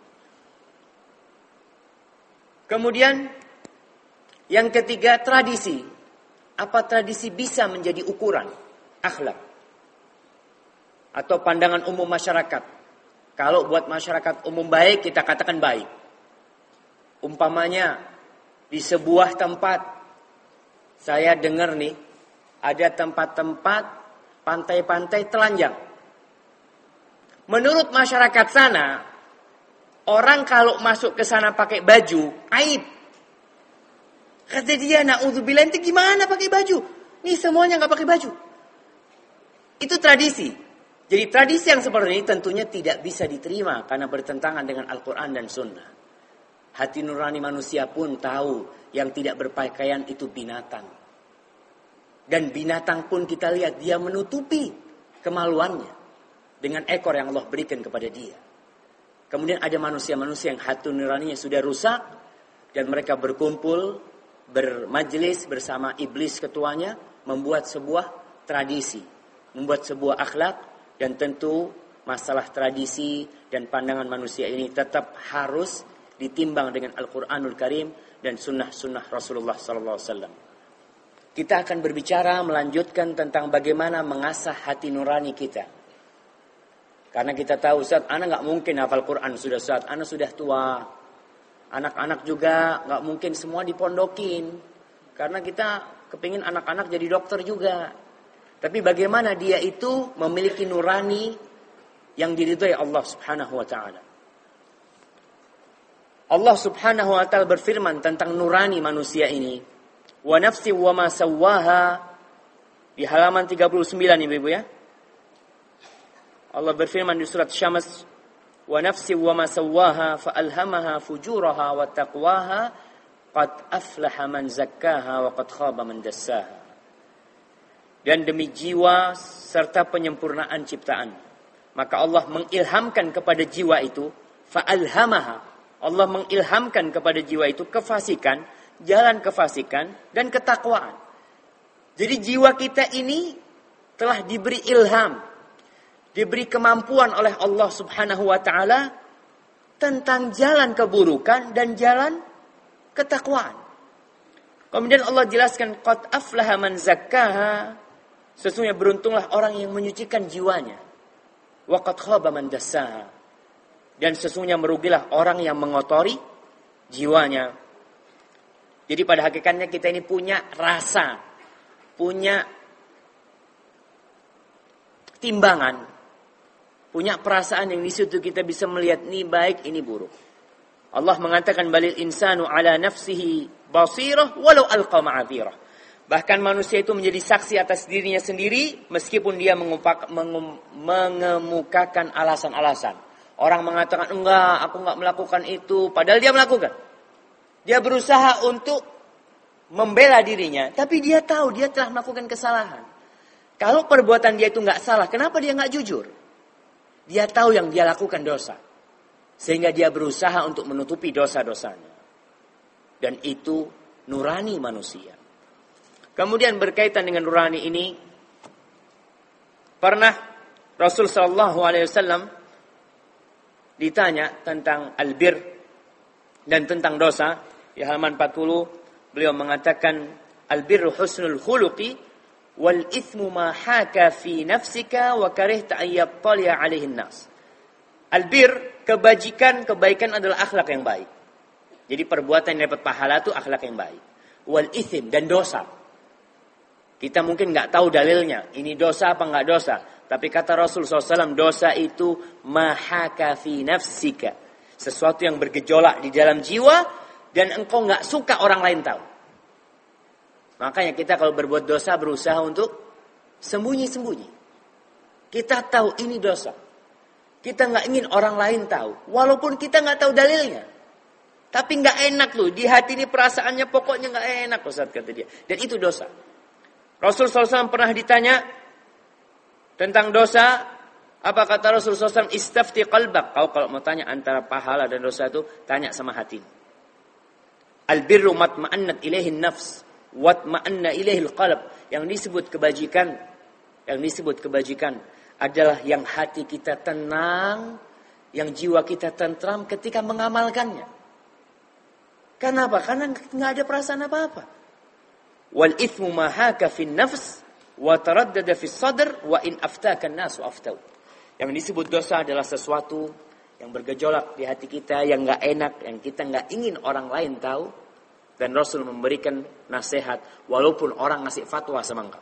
Kemudian yang ketiga, tradisi. Apa tradisi bisa menjadi ukuran akhlak atau pandangan umum masyarakat? Kalau buat masyarakat umum baik, kita katakan baik. Umpamanya di sebuah tempat, saya dengar nih, ada tempat-tempat pantai-pantai telanjang. Menurut masyarakat sana, orang kalau masuk ke sana pakai baju, aib. Kata dia, na'udzubillah, itu gimana pakai baju? Nih semuanya nggak pakai baju. Itu tradisi. Jadi tradisi yang seperti ini tentunya tidak bisa diterima karena bertentangan dengan Al-Quran dan Sunnah. Hati nurani manusia pun tahu yang tidak berpakaian itu binatang. Dan binatang pun kita lihat dia menutupi kemaluannya dengan ekor yang Allah berikan kepada dia. Kemudian ada manusia-manusia yang hati nuraninya sudah rusak dan mereka berkumpul, bermajelis bersama iblis ketuanya, membuat sebuah tradisi, membuat sebuah akhlak, dan tentu masalah tradisi dan pandangan manusia ini tetap harus ditimbang dengan Al-Quranul Karim dan sunnah-sunnah Rasulullah sallallahu alaihi wasallam. Kita akan berbicara melanjutkan tentang bagaimana mengasah hati nurani kita. Karena kita tahu, Ustaz, anak nggak mungkin hafal Quran sudah Ustaz, anak sudah tua. Anak-anak juga nggak mungkin semua dipondokin. Karena kita kepingin anak-anak jadi dokter juga. Tapi bagaimana dia itu memiliki nurani yang diridhai Allah subhanahu wa ta'ala. Allah subhanahu wa ta'ala berfirman tentang nurani manusia ini. Wa nafsi wa ma sawwaha. Di halaman tiga puluh sembilan ibu-ibu ya. Allah berfirman di surat Syams. Wa nafsi wa ma sawwaha fa alhamaha fujuraha wa taqwaha qad aflaha man zakkaha wa qad khaba man dassaha. Dan demi jiwa serta penyempurnaan ciptaan, maka Allah mengilhamkan kepada jiwa itu, fa alhamaha, Allah mengilhamkan kepada jiwa itu kefasikan, jalan kefasikan dan ketakwaan. Jadi jiwa kita ini telah diberi ilham, diberi kemampuan oleh Allah subhanahu wa ta'ala tentang jalan keburukan dan jalan ketakwaan. Kemudian Allah jelaskan, qad aflaha man zakkaha, sesungguhnya beruntunglah orang yang menyucikan jiwanya. Wa qad khaba man dassaha, dan sesungguhnya merugilah orang yang mengotori jiwanya. Jadi pada hakikatnya kita ini punya rasa, punya timbangan, punya perasaan yang di situ kita bisa melihat ini baik, ini buruk. Allah mengatakan balil insanu ala nafsihi basirah walau alqa ma'adzirah. Bahkan manusia itu menjadi saksi atas dirinya sendiri meskipun dia mengupak, mengum, mengemukakan alasan-alasan. Orang mengatakan enggak, aku enggak melakukan itu, padahal dia melakukan. Dia berusaha untuk membela dirinya, tapi dia tahu dia telah melakukan kesalahan. Kalau perbuatan dia itu enggak salah, kenapa dia enggak jujur? Dia tahu yang dia lakukan dosa. Sehingga dia berusaha untuk menutupi dosa-dosanya. Dan itu nurani manusia. Kemudian berkaitan dengan nurani ini, pernah Rasul sallallahu alaihi wasallam ditanya tentang albir dan tentang dosa. Di halaman empat puluh beliau mengatakan albirru husnul khuluqi wal ithmu ma haka fi nafsika wa karihta ayyattali'a alaihi nas. Albir, kebajikan, kebaikan adalah akhlak yang baik. Jadi perbuatan yang dapat pahala itu akhlak yang baik. Wal ithim, dan dosa. Kita mungkin nggak tahu dalilnya, ini dosa apa nggak dosa. Tapi kata Rasul sallallahu alaihi wasallam, dosa itu mahaka fi nafsika. Sesuatu yang bergejolak di dalam jiwa dan engkau nggak suka orang lain tahu. Makanya kita kalau berbuat dosa berusaha untuk sembunyi-sembunyi. Kita tahu ini dosa. Kita nggak ingin orang lain tahu. Walaupun kita nggak tahu dalilnya. Tapi nggak enak loh. Di hati ini perasaannya pokoknya nggak enak. Ustaz kata dia. Dan itu dosa. Rasul sallallahu alaihi wasallam pernah ditanya tentang dosa. Apa kata Rasul sallallahu alaihi wasallam? Istafti qalbak. Kau kalau mau tanya antara pahala dan dosa itu, tanya sama hati. Albirru matma'annat ilaihin nafs. Watma'anna ilaihil qalb. Yang disebut kebajikan. Yang disebut kebajikan adalah yang hati kita tenang. Yang jiwa kita tentram ketika mengamalkannya. Kenapa? Karena nggak ada perasaan apa-apa. Wal ithmu ma haka fin nafs wa taraddada fis sadr wa in aftaka an-nas aftau. Yang disebut dosa adalah sesuatu yang bergejolak di hati kita, yang nggak enak, yang kita nggak ingin orang lain tahu. Dan Rasul memberikan nasihat walaupun orang ngasih fatwa sama engkau.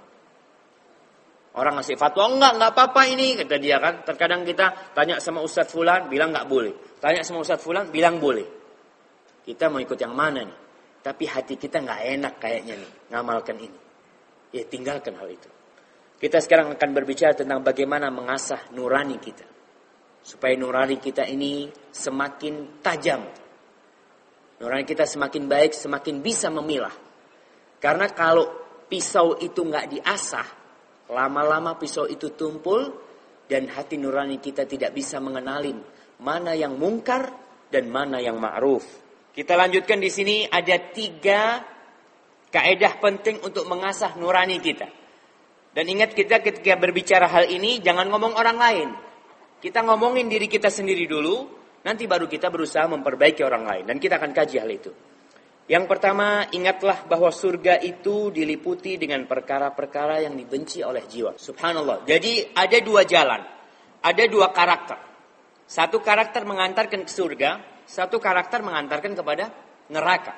Orang ngasih fatwa, enggak, enggak apa-apa ini, kata dia kan. Terkadang kita tanya sama Ustadz Fulan, bilang enggak boleh. Tanya sama Ustadz Fulan, bilang boleh. Kita mau ikut yang mana nih? Tapi hati kita enggak enak kayaknya nih, ngamalkan ini. Ya tinggalkan hal itu. Kita sekarang akan berbicara tentang bagaimana mengasah nurani kita. Supaya nurani kita ini semakin tajam. Nurani kita semakin baik, semakin bisa memilah. Karena kalau pisau itu enggak diasah, lama-lama pisau itu tumpul dan hati nurani kita tidak bisa mengenalin mana yang mungkar dan mana yang ma'ruf. Kita lanjutkan di sini ada tiga kaedah penting untuk mengasah nurani kita. Dan ingat kita ketika berbicara hal ini jangan ngomong orang lain. Kita ngomongin diri kita sendiri dulu, nanti baru kita berusaha memperbaiki orang lain dan kita akan kaji hal itu. Yang pertama, ingatlah bahwa surga itu diliputi dengan perkara-perkara yang dibenci oleh jiwa. Subhanallah. Jadi ada dua jalan. Ada dua karakter. Satu karakter mengantarkan ke surga. Satu karakter mengantarkan kepada neraka.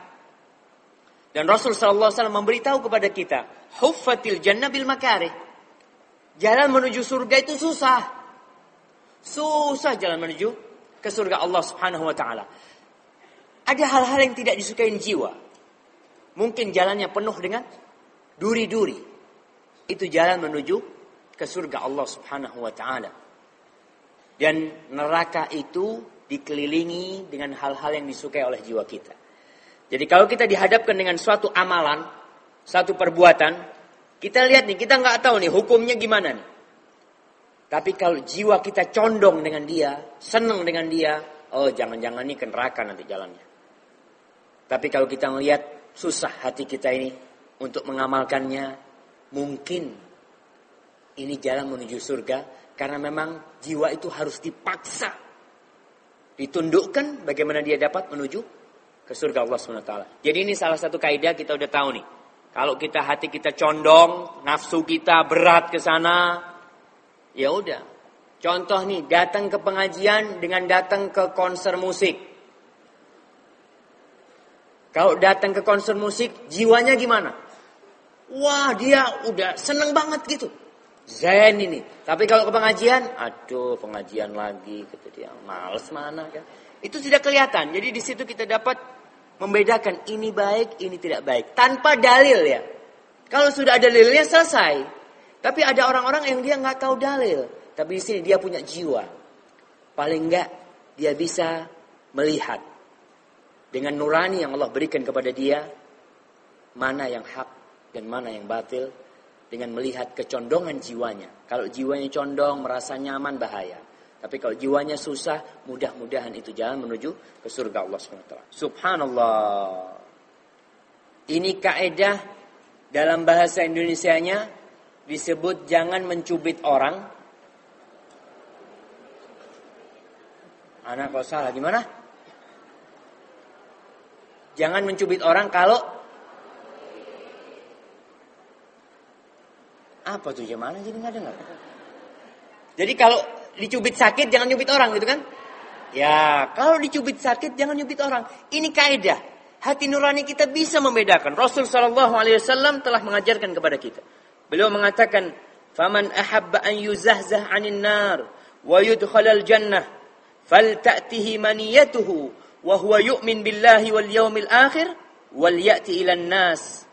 Dan Rasul sallallahu alaihi wasallam memberitahu kepada kita. Huffatil jannah bil makarih. Jalan menuju surga itu susah. Susah jalan menuju ke surga Allah subhanahu wa ta'ala. Ada hal-hal yang tidak disukai jiwa. Mungkin jalannya penuh dengan duri-duri. Itu jalan menuju ke surga Allah subhanahu wa ta'ala. Dan neraka itu dikelilingi dengan hal-hal yang disukai oleh jiwa kita. Jadi kalau kita dihadapkan dengan suatu amalan, suatu perbuatan, kita lihat nih, kita nggak tahu nih hukumnya gimana nih. Tapi kalau jiwa kita condong dengan dia, senang dengan dia, oh jangan-jangan nih ke neraka nanti jalannya. Tapi kalau kita melihat susah hati kita ini untuk mengamalkannya, mungkin ini jalan menuju surga karena memang jiwa itu harus dipaksa, ditundukkan bagaimana dia dapat menuju ke surga Allah subhanahu wa taala. Jadi ini salah satu kaidah kita udah tahu nih. Kalau kita hati kita condong, nafsu kita berat ke sana, ya udah. Contoh nih, datang ke pengajian dengan datang ke konser musik. Kalau datang ke konser musik, jiwanya gimana? Wah, dia udah seneng banget gitu. Zen ini. Tapi kalau ke pengajian, aduh pengajian lagi. Gitu dia, males mana kan. Itu tidak kelihatan. Jadi di situ kita dapat membedakan ini baik, ini tidak baik. Tanpa dalil ya. Kalau sudah ada dalilnya selesai. Tapi ada orang-orang yang dia nggak tahu dalil. Tapi di sini dia punya jiwa. Paling enggak dia bisa melihat. Dengan nurani yang Allah berikan kepada dia. Mana yang hak dan mana yang batil. Dengan melihat kecondongan jiwanya. Kalau jiwanya condong, merasa nyaman, bahaya. Tapi kalau jiwanya susah, mudah-mudahan itu jalan menuju ke surga Allah subhanahu wa taala. Subhanallah. Ini kaedah dalam bahasa Indonesianya disebut jangan mencubit orang. Anak kok salah, gimana? Jangan mencubit orang kalau apa tuh gimana jadi nggak dengar. Jadi kalau dicubit sakit jangan nyubit orang gitu kan? Ya, kalau dicubit sakit jangan nyubit orang. Ini kaidah. Hati nurani kita bisa membedakan. Rasul sallallahu alaihi wasallam telah mengajarkan kepada kita. Beliau mengatakan, "Faman ahabba an yuzahzah 'anil nar wa yudkhalal jannah falta'tihi maniyatuhu wa huwa yu'min billahi wal yawmil akhir wal ya'ti ilan nas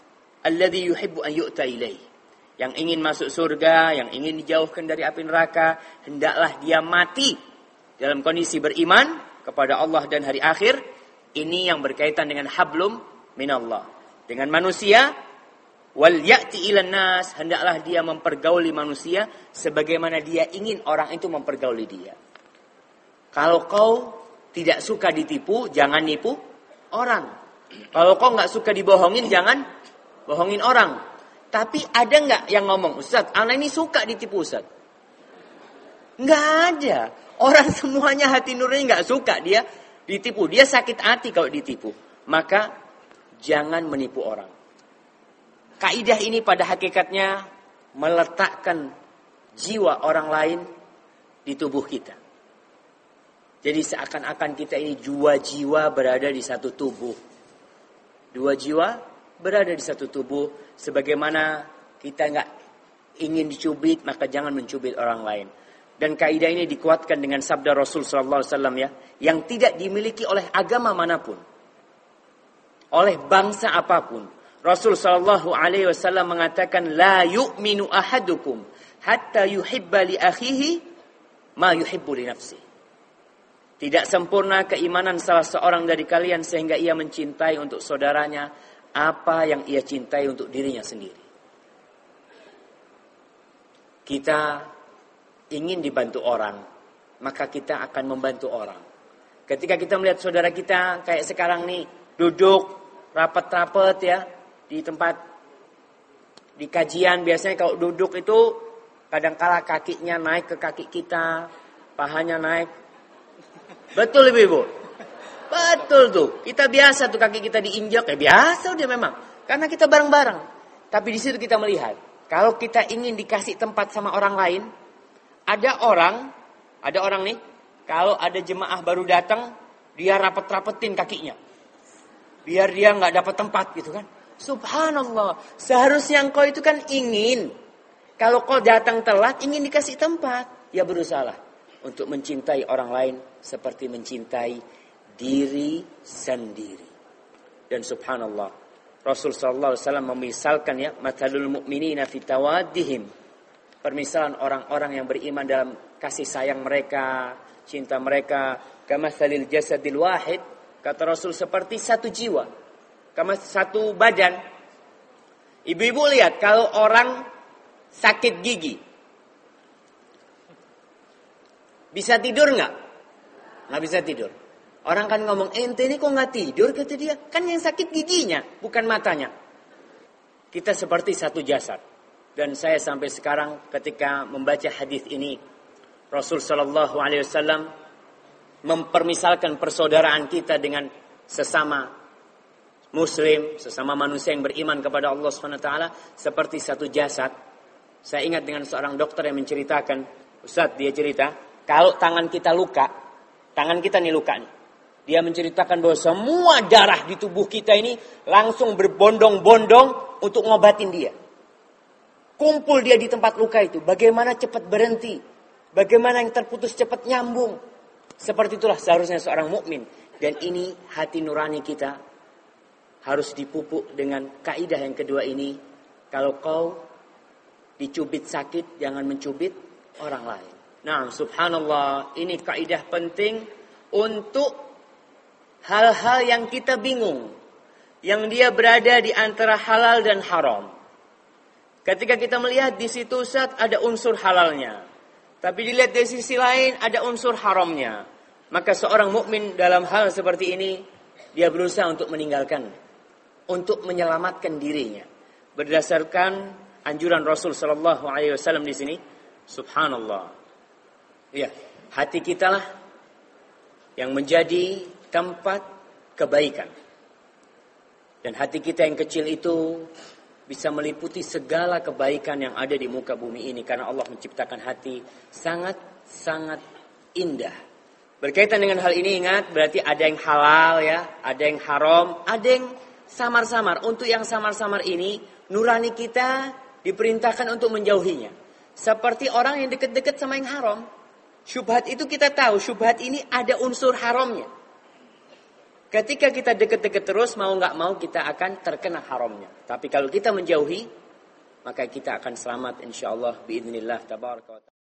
alladzi yuhibbu an yu'ta ilaih. Yang ingin masuk surga, yang ingin dijauhkan dari api neraka, hendaklah dia mati dalam kondisi beriman kepada Allah dan hari akhir. Ini yang berkaitan dengan hablum minallah. Dengan manusia, wal ya'ti ilan nas, hendaklah dia mempergauli manusia sebagaimana dia ingin orang itu mempergauli dia. Kalau kau tidak suka ditipu, jangan nipu orang. Kalau kau nggak suka dibohongin, jangan bohongin orang. Tapi ada nggak yang ngomong, Ustaz, anak ini suka ditipu Ustaz? Nggak ada. Orang semuanya hati nurani nggak suka dia ditipu. Dia sakit hati kalau ditipu. Maka jangan menipu orang. Kaidah ini pada hakikatnya meletakkan jiwa orang lain di tubuh kita. Jadi seakan-akan kita ini dua jiwa berada di satu tubuh. Dua jiwa berada di satu tubuh. Sebagaimana kita nggak ingin dicubit, maka jangan mencubit orang lain. Dan kaidah ini dikuatkan dengan sabda Rasul Sallallahu Alaihi Wasallam ya, yang tidak dimiliki oleh agama manapun, oleh bangsa apapun. Rasul Sallallahu Alaihi Wasallam mengatakan, la yu'minu ahadukum hatta yuhibba li akhihi ma yuhibbu li nafsi. Tidak sempurna keimanan salah seorang dari kalian sehingga ia mencintai untuk saudaranya apa yang ia cintai untuk dirinya sendiri. Kita ingin dibantu orang, maka kita akan membantu orang. Ketika kita melihat saudara kita kayak sekarang nih, duduk rapat-rapat ya di tempat di kajian, biasanya kalau duduk itu kadang-kala kakinya naik ke kaki kita, pahanya naik. Betul Ibu-ibu? Betul tuh. Kita biasa tuh kaki kita diinjak, ya biasa udah memang. Karena kita bareng-bareng. Tapi di situ kita melihat, kalau kita ingin dikasih tempat sama orang lain, ada orang, ada orang nih, kalau ada jemaah baru datang, dia rapet-rapetin kakinya. Biar dia nggak dapat tempat gitu kan. Subhanallah. Seharusnya engkau itu kan ingin, kalau kau datang telat, ingin dikasih tempat. Ya berusahalah untuk mencintai orang lain seperti mencintai diri sendiri. Dan subhanallah, Rasul sallallahu alaihi wasallam memisalkan ya, mathalul mu'minina fi tawaddihim. Permisalan orang-orang yang beriman dalam kasih sayang mereka, cinta mereka, kamathalil jasadil wahid, kata Rasul seperti satu jiwa, kama satu badan. Ibu-ibu lihat kalau orang sakit gigi, bisa tidur enggak? Enggak bisa tidur. Orang kan ngomong, ente ini kok nggak tidur, kata dia. Kan yang sakit giginya, bukan matanya. Kita seperti satu jasad. Dan saya sampai sekarang ketika membaca hadis ini, Rasul Sallallahu Alaihi Wasallam mempermisalkan persaudaraan kita dengan sesama Muslim, sesama manusia yang beriman kepada Allah Subhanahu Wa Taala seperti satu jasad. Saya ingat dengan seorang dokter yang menceritakan, Ustaz dia cerita, kalau tangan kita luka, tangan kita nih luka nih. Dia menceritakan bahwa semua darah di tubuh kita ini langsung berbondong-bondong untuk ngobatin dia. Kumpul dia di tempat luka itu. Bagaimana cepat berhenti. Bagaimana yang terputus cepat nyambung. Seperti itulah seharusnya seorang mukmin. Dan ini hati nurani kita harus dipupuk dengan kaidah yang kedua ini. Kalau kau dicubit sakit, jangan mencubit orang lain. Nah, subhanallah, ini kaidah penting untuk hal-hal yang kita bingung. Yang dia berada di antara halal dan haram. Ketika kita melihat di situ Ustaz ada unsur halalnya. Tapi dilihat dari sisi lain ada unsur haramnya. Maka seorang mukmin dalam hal seperti ini, dia berusaha untuk meninggalkan. Untuk menyelamatkan dirinya. Berdasarkan anjuran Rasul Sallallahu Alaihi Wasallam di sini. Subhanallah. Ya, hati kita lah yang menjadi tempat kebaikan. Dan hati kita yang kecil itu bisa meliputi segala kebaikan yang ada di muka bumi ini. Karena Allah menciptakan hati sangat-sangat indah. Berkaitan dengan hal ini ingat, berarti ada yang halal ya, ada yang haram, ada yang samar-samar. Untuk yang samar-samar ini, nurani kita diperintahkan untuk menjauhinya. Seperti orang yang dekat-dekat sama yang haram. Syubhat itu kita tahu, syubhat ini ada unsur haramnya. Ketika kita deket-deket terus, mau nggak mau kita akan terkena haramnya. Tapi kalau kita menjauhi, maka kita akan selamat insyaallah biidznillah tabaraka wa ta'ala.